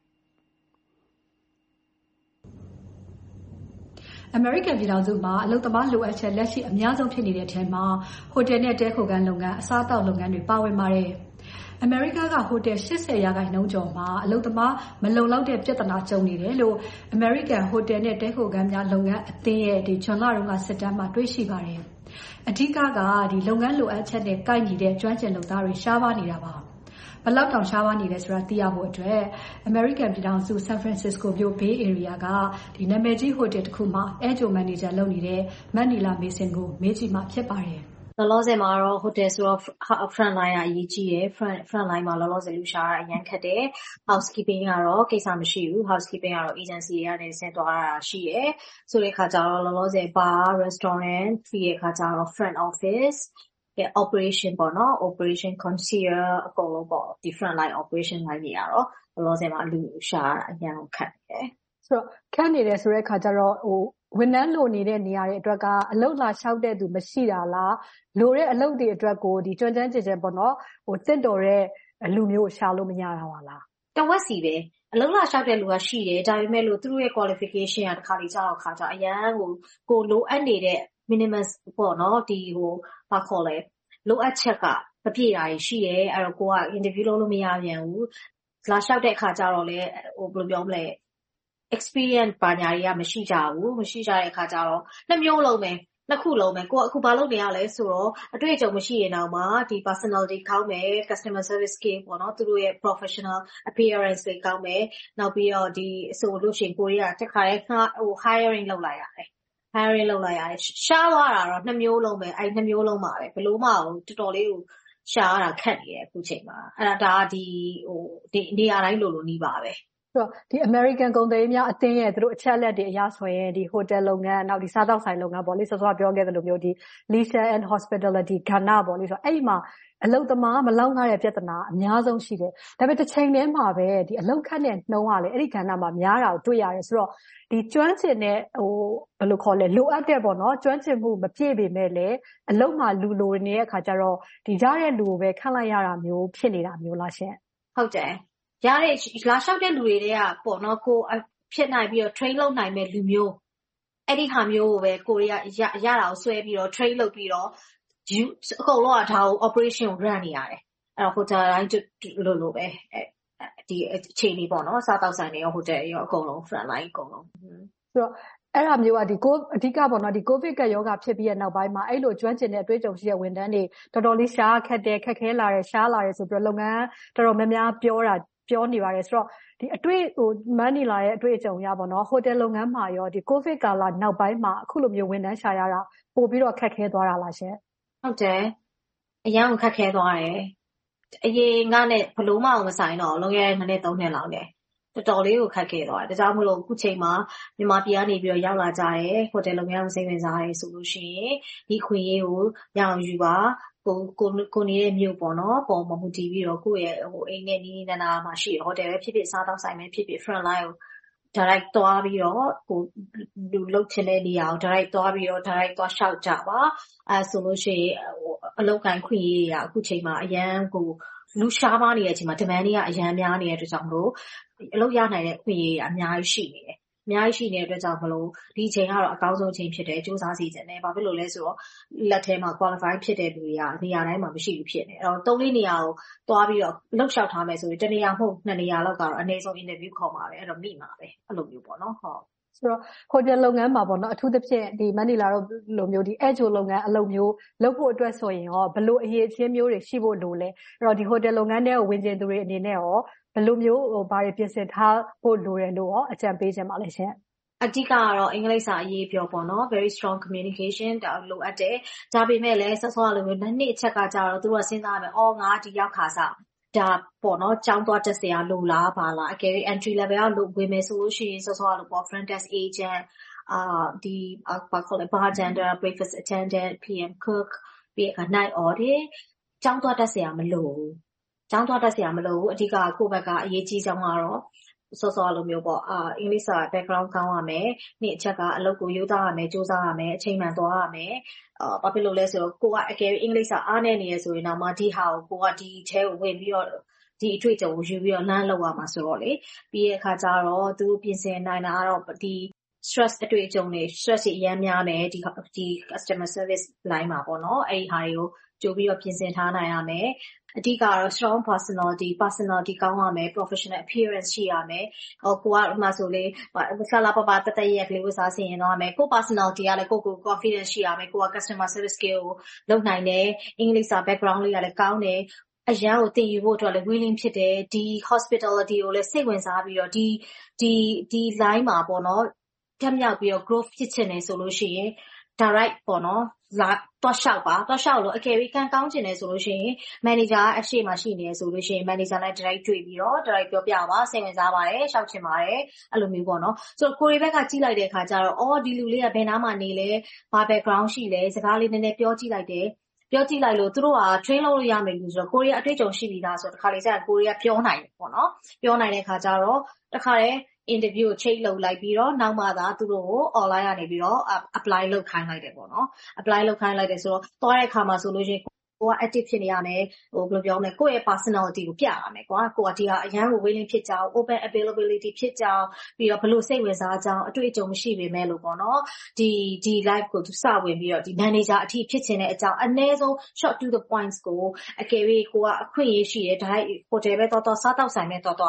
အမေရိကန်ပြည်ထောင်စုမှာအလုပ်သမားလိုအပ်ချက်လက်ရှိအများဆုံးဖြစ်နေတဲ့အထဲမှာဟိုတယ်နဲ့တည်းခိုခန်းလုပ်ငန်းအစားအသောက်လုပ်ငန်းတွေပါဝင်ပါတယ်။အမေရိကကဟိုတယ်၈၀ရာခိုင်နှုန်းကျော်မှာအလုပ်သမားမလုံလောက်တဲ့ပြဿနာကြုံနေတယ်လို့အမေရိကန်ဟိုတယ်နဲ့တည်းခိုခန်းများလုပ်ငန်းအသင်းရဲ့ဒီဇွန်လတုန်းကစစ်တမ်းမှာတွေ့ရှိပါတယ်။အဓိကကဒီလုပ်ငန်းလိုအပ်ချက်နဲ့ကိုက်ညီတဲ့ကျွမ်းကျင်လုပ်သားတွေရှားပါးနေတာပါ။ဘလောက်တောင်ရှားပါးနေလဲဆိုတာသိရဖို့အတွက်အမေရိကန်ပြည်ထောင်စုဆန်ဖရန်စစ္စကိုမြို့ Bay Area ကဒီနာမည်ကြီးဟိုတယ်တစ်ခုမှာအဲဂျိုမန်နေဂျာလုပ်နေတဲ့မန်နီလာမေဆင်ကိုမေးကြည့်မှဖြစ်ပါတယ်။လောလောဆယ်မှာတော့ hotel ဆိုတော့ front line ကအရေးကြီးတယ် front front line မှာလောလောဆယ်လူရှားတာအရင်ခက်တယ် housekeeping ကတော့ကိစ္စမရှိဘူး housekeeping ကတော့ agency တွေကနေဆင်းသွားတာရှိတယ်ဆိုတဲ့အခါကျတော့လောလောဆယ် bar restaurant ပြီးတဲ့အခါကျတော့ front office operation ပေါ့နော် operation concierge အကုန်လုံးပေါ့ဒီ front line operation line တွေကတော့လောလောဆယ်မှာလူရှားအရင်ခက်တယ်ဆိုတော့ခက်နေတယ်ဆိုတဲ့အခါကျတော့ဟိုဝန်ထမ်းလိုနေတဲ့နေရာတွေအတွက်ကအလုပ်လာလျှောက်တဲ့သူမရှိတာလားလိုတဲ့အလုပ်တွေအတွက်ကိုဒီကျွမ်းကျင်ကြကြပေါ့နော်ဟိုတင့်တော်တဲ့လူမျိုးရှာလို့မရတာပါလားတဝက်စီပဲအလုပ်လာလျှောက်တဲ့လူကရှိတယ်ဒါပေမဲ့လို့သူတို့ရဲ့ qualification ကတစ်ခါလေကြာတော့ခါကြအရန်ကိုကိုလိုအပ်နေတဲ့ minimum ပေါ့နော်ဒီဟိုဘာခေါ်လဲလိုအပ်ချက်ကမပြည့်တာရှိတယ်အဲ့တော့ကိုက interview လုပ်လို့မရပြန်ဘူးလာလျှောက်တဲ့အခါကျတော့လေဟိုဘယ်လိုပြောမလဲ experience ဘာညာတွေကမရှိကြဘူးမရှိကြတဲ့အခါကျတော့နှစ်မျိုးလုံးပဲနှစ်ခုလုံးပဲကိုကအခုဘာလုပ်နေရလဲဆိုတော့အတွေ့အကြုံမရှိရင်တော့မှဒီ personality ကောင်းမယ် customer service skill ပေါ့နော်သူတို့ရဲ့ professional appearance တွေကောင်းမယ်နောက်ပြီးတော့ဒီဆိုလို့ရှိရင်ကိုရီးယားတစ်ခါတည်းဟို hiring လုပ်လိုက်ရတယ်hiring လုပ်လိုက်ရတယ်ရှားသွားတာတော့နှစ်မျိုးလုံးပဲအဲ့နှစ်မျိုးလုံးပါပဲဘယ်လို့မအောင်တော်တော်လေးကိုရှားရတာခက်နေတယ်အခုချိန်မှာအဲ့ဒါဒါဒီဟိုဒီနေရာတိုင်းလိုလိုနီးပါပဲဆိုတော့ဒီ American ကုန်သည်များအသင်းရဲ့သူတို့အချက်အလက်တွေအရဆိုရင်ဒီ hotel လုပ်ငန်းနောက်ဒီစားသောက်ဆိုင်လုပ်ငန်းပေါ့လေစောစောပြောခဲ့သလိုမျိုးဒီ leisure and hospitality ကဏ္ဍပေါ့လေဆိုတော့အဲ့ဒီမှာအလုပ်သမားမလောက်ငှတဲ့ပြဿနာအများဆုံးရှိတယ်ဒါပေမဲ့တစ်ချိန်တည်းမှာပဲဒီအလုပ်ခန့်တဲ့နှုန်းကလေအဲ့ဒီကဏ္ဍမှာများတာကိုတွေ့ရတယ်ဆိုတော့ဒီကျွမ်းကျင်တဲ့ဟိုဘယ်လိုခေါ်လဲလိုအပ်တဲ့ပေါ့နော်ကျွမ်းကျင်မှုမပြည့်ပေမဲ့လည်းအလုပ်မှာလူလိုနေတဲ့အခါကျတော့ဒီရတဲ့လူကိုပဲခန့်လိုက်ရတာမျိုးဖြစ်နေတာမျိုးလားရှင်ဟုတ်တယ်ရတဲ့လာလျှောက်တဲ့လူတွေတွေကပေါ့နော်ကိုဖြစ်နိုင်ပြီးတော့ train လုပ်နိုင်မဲ့လူမျိုးအဲ့ဒီဟာမျိုးကိုပဲကိုရီးယားရတာကိုဆွဲပြီးတော့ train လုပ်ပြီးတော့အကုန်လုံးကဒါကို operation ကို run နေရတယ်အဲ့တော့ hotel တိုင်းလိုလိုပဲဒီအခြေအနေပေါ့နော်စားတောက်ဆိုင်တွေရော hotel ရောအကုန်လုံး front line အကုန်လုံးဆိုတော့အဲ့ဒါမျိုးကဒီကိုအဓိကပေါ့နော်ဒီ covid ကရောဂါဖြစ်ပြီးတဲ့နောက်ပိုင်းမှာအဲ့လိုကျွမ်းကျင်တဲ့အတွေ့အကြုံရှိတဲ့ဝန်ထမ်းတွေတော်တော်လေးရှားခက်တယ်ခက်ခဲလာတယ်ရှားလာတယ်ဆိုပြီးတော့လုပ်ငန်းတော်တော်များများပြောတာပြောနေပါတယ်ဆိုတော့ဒီအတွေ့ဟိုမန်နီလာရဲ့အတွေ့အကြုံရပါတော့ဟိုတယ်လုပ်ငန်းမှာရောဒီ covid ကာလနောက်ပိုင်းမှာအခုလိုမျိုးဝန်ထမ်းရှာရတာပို့ပြီးတော့ခက်ခဲသွားတာလားရှင်ဟုတ်တယ်အရင်ကခက်ခဲသွားတယ်အရင်ကနဲ့ဘလို့မအောင်မဆိုင်တော့လုံးရဲနှစ်နှစ်သုံးနှစ်လောက်တယ်တော်တော်လေးကိုခက်ခဲသွားတယ်ဒါကြောင့်မလို့အခုချိန်မှာမြန်မာပြည်ကနေပြီးတော့ရောက်လာကြတယ်ဟိုတယ်လုပ်ငန်းကိုစိတ်ဝင်စားတယ်ဆိုလို့ရှိရင်ဒီခွင့်ရေးကိုရအောင်ယူပါကိုကိုကိုနေတဲ့မြို့ပေါ့နော်ပုံမမှုတည်ပြီးတော့ကိုယ့်ရဲ့ဟိုအိမ်နဲ့နီးနီးနားနားမှာရှိရဟိုတယ်ပဲဖြစ်ဖြစ်စားတောက်ဆိုင်ပဲဖြစ်ဖြစ် front line ကို direct သွားပြီးတော့ကိုလူလုတ်ချင်တဲ့နေရာကို direct သွားပြီးတော့ direct သွားရှောက်ကြပါအဲဆိုလို့ရှိရင်ဟိုအလုပ်ကိုင်ခွင့်ရေးရအခုချိန်မှာအရန်ကိုလူရှားပါနေတဲ့အချိန်မှာ demand တွေကအရန်များနေတဲ့အတွက်ကြောင့်မလို့အလုပ်ရနိုင်တဲ့ခွင့်ရေးအများကြီးရှိနေတယ်များကြီးရှိနေတဲ့အတွက်ကြောင့်မလို့ဒီအချိန်ကတော့အကောင်းဆုံးအချိန်ဖြစ်တယ်စူးစမ်းစီခြင်းနဲ့ဘာဖြစ်လို့လဲဆိုတော့လက်ထဲမှာ qualify ဖြစ်တဲ့လူတွေကနေရာတိုင်းမှာမရှိဘူးဖြစ်နေအဲ့တော့သုံးလေးနေရာကိုသွားပြီးတော့လှုပ်ရှားထားမယ်ဆိုရင်တနေရာမဟုတ်နှစ်နေရာလောက်ကတော့အနည်းဆုံး interview ခေါ်မှာပဲအဲ့တော့မိမှာပဲအဲ့လိုမျိုးပေါ့နော်ဟုတ်ဆိုတော့ဟိုတယ်လုပ်ငန်းမှာပေါ့နော်အထူးသဖြင့်ဒီမန်နီလာတို့လိုမျိုးဒီအဲဂျိုလုပ်ငန်းအလုပ်မျိုးလုပ်ဖို့အတွက်ဆိုရင်ရောဘယ်လိုအရေးအချင်းမျိုးတွေရှိဖို့လိုလဲအဲ့တော့ဒီဟိုတယ်လုပ်ငန်းထဲကိုဝင်ကျင်သူတွေအနေနဲ့ရောဘယ်လိုမျိုးဟိုဘာတွေပြင်ဆင်ထားဖို့လိုတယ်လို့ရောအကြံပေးခြင်းပါလဲရှင်အဓိကကတော့အင်္ဂလိပ်စာအရေးပြောပေါ့နော် very strong communication ဒါလိုအပ်တယ်ဒါပေမဲ့လည်းဆက်စောလိုမျိုးနှစ်အချက်ကကြတော့သူတို့ကစဉ်းစားရမယ်အော်ငါဒီရောက်ခါစားဒါပေါ့နော်ကျောင်းသွားတက်စရာလိုလားပါလားအကယ်၍ entry level ကလို့ဝင်မယ်ဆိုလို့ရှိရင်စောစောလိုပေါ့ front desk agent အာဒီဘာခေါ်လဲ bartender breakfast attendant P M cook ပြီးအခါ night audit ကျောင်းသွားတက်စရာမလိုဘူးကျောင်းသွားတက်စရာမလိုဘူးအဓိကကိုယ့်ဘက်ကအရေးကြီးဆုံးကတော့စောစောလိုမျိုးပေါ့အာအင်္ဂလိပ်စာ background ကောင်းရမယ်နေ့အချက်ကအလုပ်ကိုရိုးသားရမယ်စူးစမ်းရမယ်အချိန်မှန်သွားရမယ်အာဘာဖြစ်လို့လဲဆိုတော့ကိုကအကယ်၍အင်္ဂလိပ်စာအားနည်းနေရဆိုရင်တော့မှဒီဟာကိုကိုကဒီထဲကိုဝင်ပြီးတော့ဒီအတွေ့အကြုံကိုယူပြီးတော့လမ်းလောက်ရမှာဆိုတော့လေပြီးတဲ့အခါကျတော့သူပြင်ဆင်နိုင်တာကတော့ဒီ stress အတွေ့အကြုံတွေ stress တွေအများများမယ်ဒီဒီ customer service line မှာပေါ့နော်အဲ့ဒီဟာတွေကိုကြိုပြီးတော့ပြင်ဆင်ထားနိုင်ရမယ်အဓိကတော့ strong personality personality ကောင်းရမယ် professional appearance ရှိရမယ်ဟိုကိုကမှဆိုလေဆလာပပတတရက်ကလေးဝစားဆင်ရင်တော့ရမယ်ကို personality ကလည်းကိုကို confidence ရှိရမယ်ကိုက customer service skill ကိုလုပ်နိုင်တယ်အင်္ဂလိပ်စာ background လေးကလည်းကောင်းတယ်အရန်ကိုသင်ယူဖို့အတွက်လည်း willing ဖြစ်တယ်ဒီ hospitality ကိုလည်းစိတ်ဝင်စားပြီးတော့ဒီဒီဒီ line မှာပေါ့နော်တက်မြောက်ပြီးတော့ growth ဖြစ်ချင်တယ်ဆိုလို့ရှိရင် direct ပေါ့နော်လာတော့ရှောက်ပါတော့ရှောက်လို့အကယ်၍ကန်ကောင်းချင်တယ်ဆိုလို့ရှိရင် manager အရှိမှရှိနေဆိုလို့ရှိရင် manager နဲ့ direct တွေ့ပြီးတော့ direct ပြောပြပါစိတ်ဝင်စားပါတယ်ရှောက်ချင်ပါတယ်အဲ့လိုမျိုးပေါ့နော်ဆိုတော့ကိုရီဘက်ကကြီးလိုက်တဲ့အခါကျတော့အော်ဒီလူလေးကဘယ်နားမှာနေလဲဘာ background ရှိလဲစကားလေးနည်းနည်းပြောကြည့်လိုက်တယ်ပြောကြည့်လိုက်လို့သူတို့က train လုပ်လို့ရမယ်လို့ဆိုတော့ကိုရီးယားအတွေ့အကြုံရှိပြီးသားဆိုတော့တခါလေကျရင်ကိုရီးယားပြောနိုင်တယ်ပေါ့နော်ပြောနိုင်တဲ့အခါကျတော့တခါလေ interview ကိုချိန်လုပ်လိုက်ပြီးတော့နောက်မှသာသူတို့ကို online ကနေပြီးတော့ apply လုပ်ခိုင်းလိုက်တယ်ပေါ့နော် apply လုပ်ခိုင်းလိုက်တယ်ဆိုတော့သွားတဲ့အခါမှာဆိုလို့ရှိရင်ကိုက active ဖြစ်နေရမယ်ဟိုဘယ်လိုပြောမလဲကိုယ့်ရဲ့ personality ကိုပြရမယ်ကွာကိုကဒီဟာအရန်ကို willing ဖြစ်ကြအောင် open availability ဖြစ်ကြအောင်ပြီးတော့ဘယ်လိုစိတ်ဝင်စားကြအောင်အတွေ့အကြုံမရှိပေမဲ့လို့ပေါ့နော်ဒီဒီ live ကိုသူစဝင်ပြီးတော့ဒီ manager အထိဖြစ်ချင်တဲ့အကြောင်းအနည်းဆုံး short to the points ကိုအကယ်၍ကိုကအခွင့်အရေးရှိတယ်ဒါလိုက် hotel ပဲတော်တော်စားတောက်ဆိုင်ပဲတော်တော်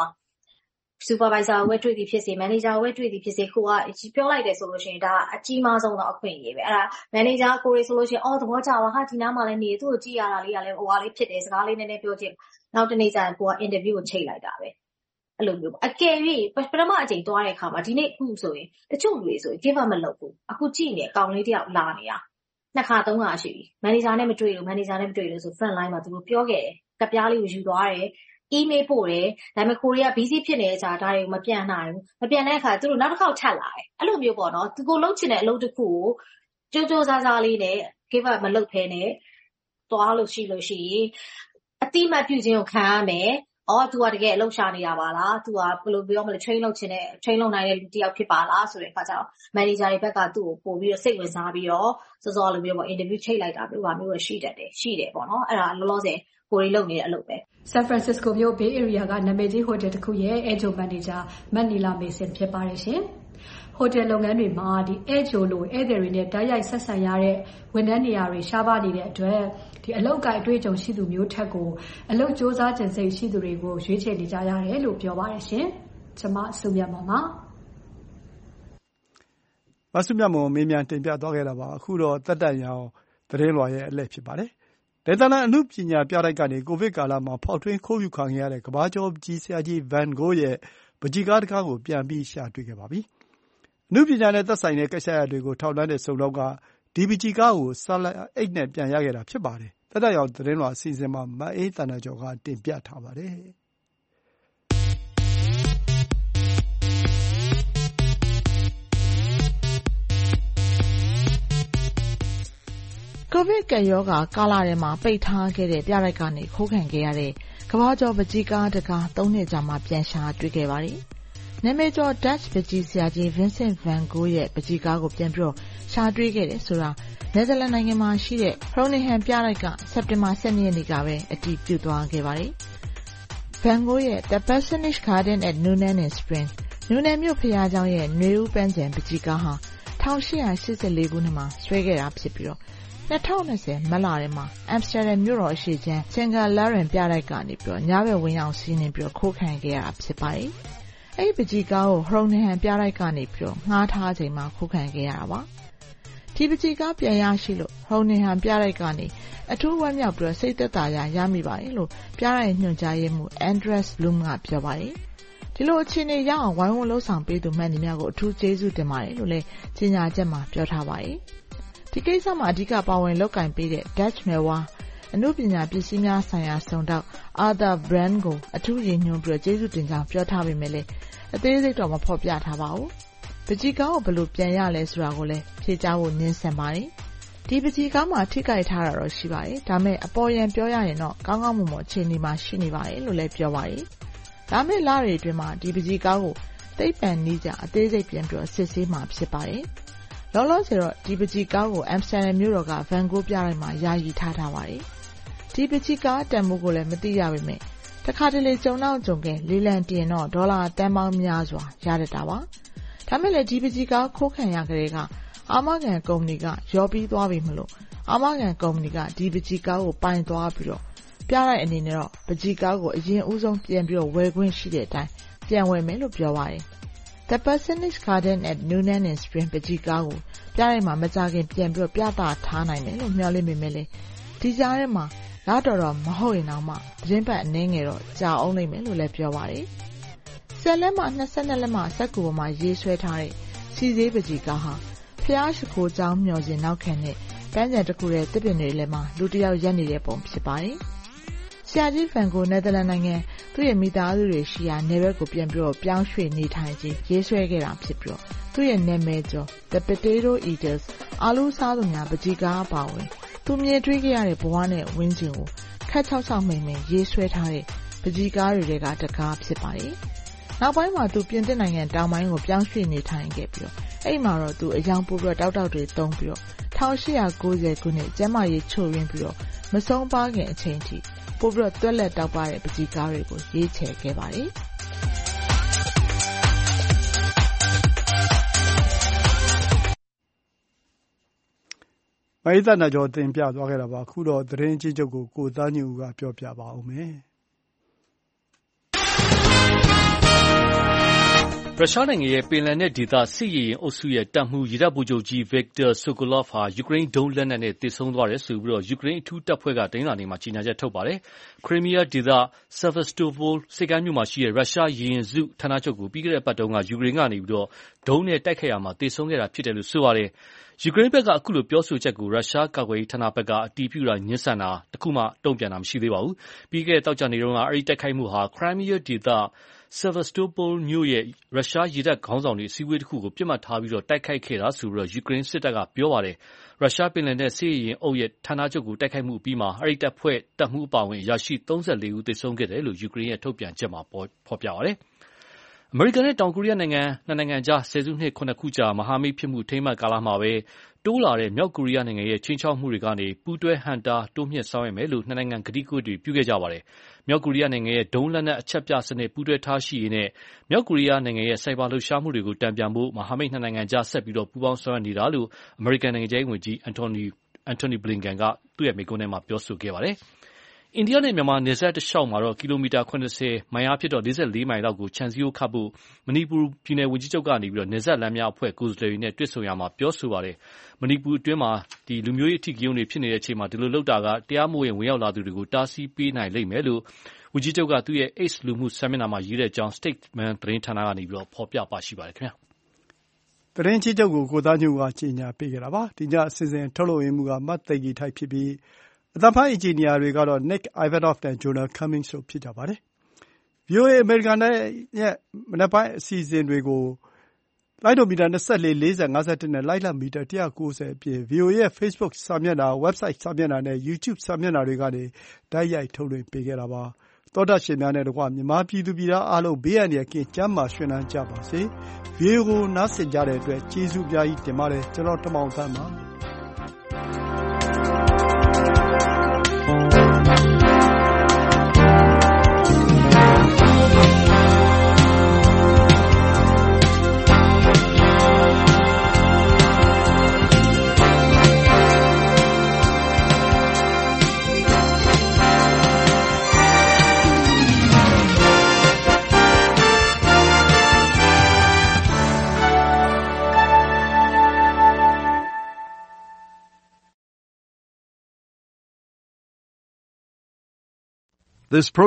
supervisor ဝဲတွေ့သည်ဖြစ်စေ manager ဝဲတွေ့သည်ဖြစ်စေကိုကပြောလိုက်တယ်ဆိုလို့ရှိရင်ဒါအကြီးမားဆုံးတော့အခွင့်အရေးပဲအဲ့ဒါ manager ကိုရီဆိုလို့ရှိရင်အော်သဘောကျပါဟာဒီနားမှာလည်းနေသူ့ကိုကြည့်ရတာလေးကလည်းဟိုဟာလေးဖြစ်တယ်စကားလေးနည်းနည်းပြောကြည့်နောက်တနေ့ကျရင်ကိုက interview ကိုချိန်လိုက်တာပဲအဲ့လိုမျိုးအကယ်၍ပထမအချိန်သွားတဲ့အခါမှာဒီနေ့အခုဆိုရင်တချို့လူတွေဆိုရင် give up မလုပ်ဘူးအခုကြည့်နေအကောင်လေးတယောက်လာနေတာနှစ်ခါသုံးခါရှိပြီ manager နဲ့မတွေ့လို့ manager နဲ့မတွေ့လို့ဆို front line မှာသူတို့ပြောခဲ့တယ်ကပ်ပြားလေးကိုယူသွားတယ်email ပို့တယ်ဒါပေမဲ့ကိုရီးယား busy ဖြစ်နေတဲ့ကြာဒါတွေကိုမပြန်နိုင်ဘူးမပြန်တဲ့အခါသူတို့နောက်တစ်ခေါက်ထပ်လာတယ်အဲ့လိုမျိုးပေါ့နော်သူကိုလုံးချင်တဲ့အလုပ်တစ်ခုကိုကြိုးကြိုးစားစားလေးနဲ့ give up မလုပ်ဖဲနဲ့သွားလို့ရှိလို့ရှိရင်အတိမတ်ပြုခြင်းကိုခံရမယ်အော် तू ကတကယ်အလုပ်ရှာနေတာပါလား तू ကဘယ်လိုပြောမလဲ train လုပ်ချင်တဲ့ train လုပ်နိုင်တဲ့လူတစ်ယောက်ဖြစ်ပါလားဆိုတဲ့အခါကျတော့ manager တွေဘက်ကသူ့ကိုပို့ပြီးတော့စိတ်ဝင်စားပြီးတော့စောစောလိုမျိုးပေါ့ interview ချိန်လိုက်တာမျိုးပါမျိုးရှိတတ်တယ်ရှိတယ်ပေါ့နော်အဲ့ဒါလောလောဆယ်ကိုရီလုပ်နေတဲ့အလုပ်ပဲ San Francisco မြို့ Bay Area ကနာမည်ကြီးဟိုတယ်တစ်ခုရဲ့ Ajo Manager မန်နီလာမေဆင်ဖြစ်ပါတယ်ရှင်ဟိုတယ်လုပ်ငန်းတွေမှာဒီ Ajo လိုဧည့်သည်တွေနဲ့တိုက်ရိုက်ဆက်ဆံရတဲ့ဝန်ထမ်းနေရာတွေရှားပါနေတဲ့အတွက်ဒီအလုပ်ကအတွေ့အကြုံရှိသူမျိုးထက်ကိုအလုပ်စ조사ခြင်းစိတ်ရှိသူတွေကိုရွေးချယ်နေကြရတယ်လို့ပြောပါတယ်ရှင်ကျွန်မစုမြတ်မောင်ပါမဆုမြတ်မောင်မေးမြန်းတင်ပြသွားခဲ့တာပါအခုတော့တက်တက်ရောင်သတင်းလွှာရဲ့အလှည့်ဖြစ်ပါတယ်ဒေသနာအမှုပညာပြတိုက်ကနေကိုဗစ်ကာလမှာဖောက်ထွင်းခိုးယူခံရတဲ့ကဘာကျော်ကြီးဆရာကြီး Van Gogh ရဲ့ပကြီးကားတစ်ကားကိုပြန်ပြီးရှာတွေ့ခဲ့ပါပြီ။အမှုပညာနဲ့သက်ဆိုင်တဲ့ကိစ္စရပ်တွေကိုထောက်လှမ်းတဲ့စုံတော့ကဒီပကြီးကားကိုဆက်လက်အိတ်နဲ့ပြန်ရခဲ့တာဖြစ်ပါတယ်။တက်တက်ရောင်သတင်းလွှာအစီအစဉ်မှာမအေးတန်တကျော်ကတင်ပြထားပါတယ်။ကိုဗစ်ကပ်ရောဂါကာလထဲမှာပိတ်ထားခဲ့တဲ့ပြတိုက်ကနေခိုးခံခဲ့ရတဲ့ကမ္ဘာကျော်ပကြီးကားတကားသုံးနှစ်ကြာမှပြန်ရှာတွေ့ခဲ့ပါတယ်။နာမည်ကျော် Dutch ပကြီးဆရာကြီး Vincent van Gogh ရဲ့ပကြီးကားကိုပြန်ပြီးရှာတွေ့ခဲ့တယ်ဆိုတာနယ်သာလန်နိုင်ငံမှာရှိတဲ့ Groningen ပြတိုက်ကစက်တင်ဘာ၁၂ရက်နေ့ကပဲအတည်ပြုသွားခဲ့ပါတယ်။ Van Gogh ရဲ့ The Passionist Garden at Noonan in Spring နူနယ်မြို့ဖျားเจ้าရဲ့နွေဦးပန်းချံပကြီးကားဟာ၁၈၈၄ခုနှစ်မှာဆွဲခဲ့တာဖြစ်ပြီးတော့၂၀၂၀မတ်လထဲမှာအမ်စတာဒမ်မြို့တော်အရှေ့ခြမ်းစင်ကာလာရင်ပြတိုက်ကနေပြီးတော့ညဘက်ဝင်ရောက်စီးနှင်ပြီးတော့ခိုးခံခဲ့ရတာဖြစ်ပါတယ်။အဲ့ဒီပကြီးကားကိုဟရုံနဟန်ပြတိုက်ကနေပြီးတော့ငှားထားချိန်မှာခိုးခံခဲ့ရတာပါ။ဒီပကြီးကားပြန်ရရှိလို့ဟရုံနဟန်ပြတိုက်ကနေအထူးဝမ်းမြောက်ပြီးတော့စိတ်သက်သာရာရမိပါတယ်လို့ပြတိုက်ညွှန်ကြားရေးမှူး Andres Bloom ကပြောပါတယ်။ဒီလိုအခြေအနေရအောင်ဝိုင်းဝန်းလှုပ်ဆောင်ပေးသူမှန်သမျှကိုအထူးကျေးဇူးတင်ပါတယ်လို့လည်းကြေညာချက်မှာပြောထားပါတယ်။ဒီကိစ္စမှာအဓိကပါဝင်လုပ်ကင်ပေးတဲ့ Dutch Melwa အနုပညာပစ္စည်းများဆိုင်ရာစုံတောက် Arthur Brand ကိုအထူးရည်ညွှန်းပြီးကျေးဇူးတင်ကြောင်းပြောထားပေမဲ့လည်းအသေးစိတ်တော့မဖော်ပြထားပါဘူး။ပကြီးကားကိုဘယ်လိုပြန်ရလဲဆိုတာကိုလည်းဖြေကြားဖို့ညှင်းဆန်ပါတယ်။ဒီပကြီးကားမှာထိခိုက်ထားတာတော့ရှိပါတယ်။ဒါမဲ့အပေါ်ယံပြောရရင်တော့ကောင်းကောင်းမွန်မွန်အခြေအနေမှာရှိနေပါတယ်လို့လည်းပြောပါတယ်။ဒါမဲ့လတွေအတွင်းမှာဒီပကြီးကားကိုသိပ္ပံနည်းကြအသေးစိတ်ပြန်ပြီးစစ်ဆေးမှာဖြစ်ပါတယ်။လောလောဆယ်တော့ဒီပကြီးကားကိုအမ်စတာဒမ်မြို့တော်ကဗန်ဂိုးပြတိုက်မှာယာယီထားထားပါတယ်။ဒီပကြီးကားတန်ဖိုးကိုလည်းမသိရပါနဲ့။တစ်ခါတလေကြုံတော့ကြုံကလေးလံတင်တော့ဒေါ်လာတန်ပေါင်းများစွာရတတ်တာပါ။ဒါမဲ့လည်းဒီပကြီးကားခိုးခံရကြတဲ့ကအာမခံကုမ္ပဏီကရောပြီးသွားပြီမလို့အာမခံကုမ္ပဏီကဒီပကြီးကားကိုပိုင်သွားပြီးတော့ပြတိုက်အနေနဲ့တော့ပကြီးကားကိုအရင်ဦးဆုံးပြန်ပြီးတော့ဝယ်ခွင့်ရှိတဲ့အတိုင်းပြန်ဝယ်မယ်လို့ပြောပါတယ်။ The Parsonage Garden at Newnan and Spring ပကြီးကားကိုပြတိုက်မှာမကြခင်ပြန်ပြီးတော့ပြသထားနိုင်မယ်လို့မျှော်လင့်ပေမဲ့လည်းဒီကြားထဲမှာလာတော့တော့မဟုတ်ရင်တော့မှသတင်းပတ်အနှင်းငယ်တော့ကြာအောင်နိုင်မယ်လို့လည်းပြောပါတယ်။ဆက်လက်မှာ၂၂လက်မှာစက်ကူပေါ်မှာရေးဆွဲထားတဲ့စီစေးပကြီးကားဟာဖျားရှိခိုးကြောင်းမျှော်စင်နောက်ခံတဲ့ပန်းခြံတစ်ခုရဲ့တစ်ပင်တွေလည်းမှာလူတစ်ယောက်ရက်နေတဲ့ပုံဖြစ်ပါတယ်။ဆရာကြီးဖန်ကိုနယ်သာလန်နိုင်ငံသူ့ရဲ့မိသားစုတွေရှိရာနယ်ဘက်ကိုပြန်ပြီးတော့ပြောင်းရွှေ့နေထိုင်ခြင်းရေးဆွဲခဲ့တာဖြစ်ပြီးတော့သူ့ရဲ့နာမည်ကျော် The Potato Eaters အာလူစားသူများပကြီးကားပါဝင်သူမြင်တွေ့ခဲ့ရတဲ့ဘဝနဲ့ဝင်းကျင်ကိုခက်ချောက်ချောက်မိန်မိန်ရေးဆွဲထားတဲ့ပကြီးကားတွေကတကားဖြစ်ပါတယ်။နောက်ပိုင်းမှာသူပြင်သစ်နိုင်ငံတောင်ပိုင်းကိုပြောင်းရွှေ့နေထိုင်ခဲ့ပြီးတော့အဲ့မှာတော့သူအယောင်ပို့ပြီးတော့တောက်တောက်တွေတုံးပြီးတော့၁၈၉၀ခုနှစ်ကျမ်းမာရေးချို့ရင်းပြီးတော့မဆုံးပါခင်အချိန်ထိပို့ပြီးတော့တွက်လက်တောက်ပါတဲ့ပကြီးကားတွေကိုရေးချယ်ခဲ့ပါတယ်။မအိသနာကျော်တင်ပြသွားခဲ့တာပါအခုတော့သတင်းကြီးချုပ်ကိုကိုသားညူကပြောပြပါဦးမယ်ရုရှားနိုင်ငံရဲ့ပင်လယ်နက်ဒေသစစ်ရေးရင်အုပ်စုရဲ့တပ်မှူးရေတပ်ဗိုလ်ချုပ်ကြီး Viktor Sokolov ဟာယူကရိန်းဒုံးလက်နက်နဲ့သေဆုံးသွားတယ်ဆိုပြီးယူကရိန်းအထူးတပ်ဖွဲ့ကတနင်္လာနေ့မှာကြေညာချက်ထုတ်ပါတယ်။ ခရိုမီးယားဒေသ Sevastopol ဆိပ်ကမ်းမြို့မှာရှိတဲ့ရုရှားရေရင်စုဌာနချုပ်ကိုပြီးခဲ့တဲ့အပတ်တုန်းကယူကရိန်းကနေပြီးဒုံးနဲ့တိုက်ခိုက်ရာမှာသေဆုံးခဲ့တာဖြစ်တယ်လို့ဆိုပါတယ်။ယူကရိန်းဘက်ကအခုလိုပြောဆိုချက်ကိုရုရှားကာကွယ်ရေးဌာနဘက်ကအတည်ပြုတာငြင်းဆန်တာတခုမှတုံ့ပြန်တာမရှိသေးပါဘူး။ပြီးခဲ့တဲ့သောကြာနေ့တုန်းကအဲဒီတိုက်ခိုက်မှုဟာခရိုမီးယားဒေသSevastopol မြို့ရဲ့ရုရှားရေတပ်ခေါင်းဆောင်တွေအစည်းအဝေးတစ်ခုကိုပြစ်မှတ်ထားပြီးတိုက်ခိုက်ခဲ့တာဆိုပြီးယူကရိန်းစစ်တပ်ကပြောပါတယ်။ရုရှားပင်လယ်နက်စစ်ရေးရင်အုပ်ရဲ့ဌာနချုပ်ကိုတိုက်ခိုက်မှုအပြီးမှာအဲဒီတပ်ဖွဲ့တပ်မှူးအပါအဝင်အရာရှိ၃၄ဦးသေဆုံးခဲ့တယ်လို့ယူကရိန်းရဲ့ထုတ်ပြန်ချက်မှာဖော်ပြပါတယ်။အမေရိကန်နဲ့တောင်ကိုရီးယားနိုင်ငံနှစ်နိုင်ငံကြားဆယ်စုနှစ်ခုနှစ်ခုကြာမဟာမိတ်ဖြစ်မှုထိမ်းမှတ်ကာလမှာပဲတိုးလာတဲ့မြောက်ကိုရီးယားနိုင်ငံရဲ့ခြိမ်းခြောက်မှုတွေကနေပူးတွဲဟန့်တားတိုးမြှင့်ဆောင်ရွက်မယ်လို့နှစ်နိုင်ငံကတိကဝတ်တွေပြုခဲ့ကြပါတယ်။မြောက်ကိုရီးယားနိုင်ငံရဲ့ဒုံးလက်နက်အချက်ပြစနစ်ပူးတွဲထားရှိရေးနဲ့မြောက်ကိုရီးယားနိုင်ငံရဲ့စိုက်ဘာလှုပ်ရှားမှုတွေကိုတန်ပြန်ဖို့မဟာမိတ်နှစ်နိုင်ငံကြားဆက်ပြီးပူးပေါင်းဆောင်ရွက်နေတာလို့အမေရိကန်နိုင်ငံခြားရေးဝန်ကြီး Antony Antony Blinken ကသူ့ရဲ့မိန့်ခွန်းထဲမှာပြောဆိုခဲ့ပါတယ်။အိန္ဒိယနဲ့မြန်မာနယ်စပ်တလျှောက်မှာတော့ကီလိုမီတာ၇၀မိုင်အားဖြင့်၄၄မိုင်လောက်ကိုခြံစည်းရိုးခတ်ဖို့မဏိပူပြည်နယ်ဝန်ကြီးချုပ်ကနေနယ်စပ်လမ်းများအဖွဲ့ကိုယ်စားလှယ်တွေနဲ့တွေ့ဆုံရာမှာပြောဆိုပါတယ်။မဏိပူအတွင်းမှာလူမျိုးရေးအဓိကရုဏ်းတွေဖြစ်နေတဲ့အချိန်မှာဒီလိုလုပ်တာကတရားမဝင်ဝင်ရောက်လာသူတွေကိုတားဆီးပေးနိုင်လိမ့်မယ်လို့ဝန်ကြီးချုပ်ကသူ့ရဲ့ X လူမှုစာမျက်နှာမှာရေးတဲ့အကြောင်း Statesman သတင်းဌာနကနေဖော်ပြပါရှိပါတယ်ခင်ဗျာ။သတင်းကြီးချုပ်ကိုကိုသားညူကကြေညာပေးခဲ့တာပါ။ဒီညအစီအစဉ်ထုတ်လုပ်ရင်းမှုကမတ်သိဂီထိုက်ဖြစ်ပြီးအသံဖိုင်းအင်ဂျင်နီယာတွေကတော့ Nick Ivanov နဲ့ Jonah Cummings တို့ဖြစ်ကြပါတယ်။ ဗွီအိုအေ အမေရိကန်ရဲ့မနက်ပိုင်းအစီအစဉ်တွေကိုလိုင်းဒိုမီတာ၂၄၊၄၀၊၅၁နဲ့လိုက်လံမီတာ၁၉၀အပြင် ဗွီအိုအေရဲ့ Facebook စာမျက်နှာ၊ Website စာမျက်နှာနဲ့ YouTube စာမျက်နှာတွေကနေတိုက်ရိုက်ထုတ်လွှင့်ပေးခဲ့တာပါ။သောတရှင်များနဲ့တကွမြန်မာပြည်သူပြည်သားအားလုံးဘေးအန္တရာယ်ကင်းကျန်းမာရွှင်လန်းကြပါစေ။ဗွီအိုအေကိုနားဆင်ကြတဲ့အတွက်ကျေးဇူးအများကြီးတင်ပါတယ်။ကျွန်တော်တင်မောင်သန်းပါ။ This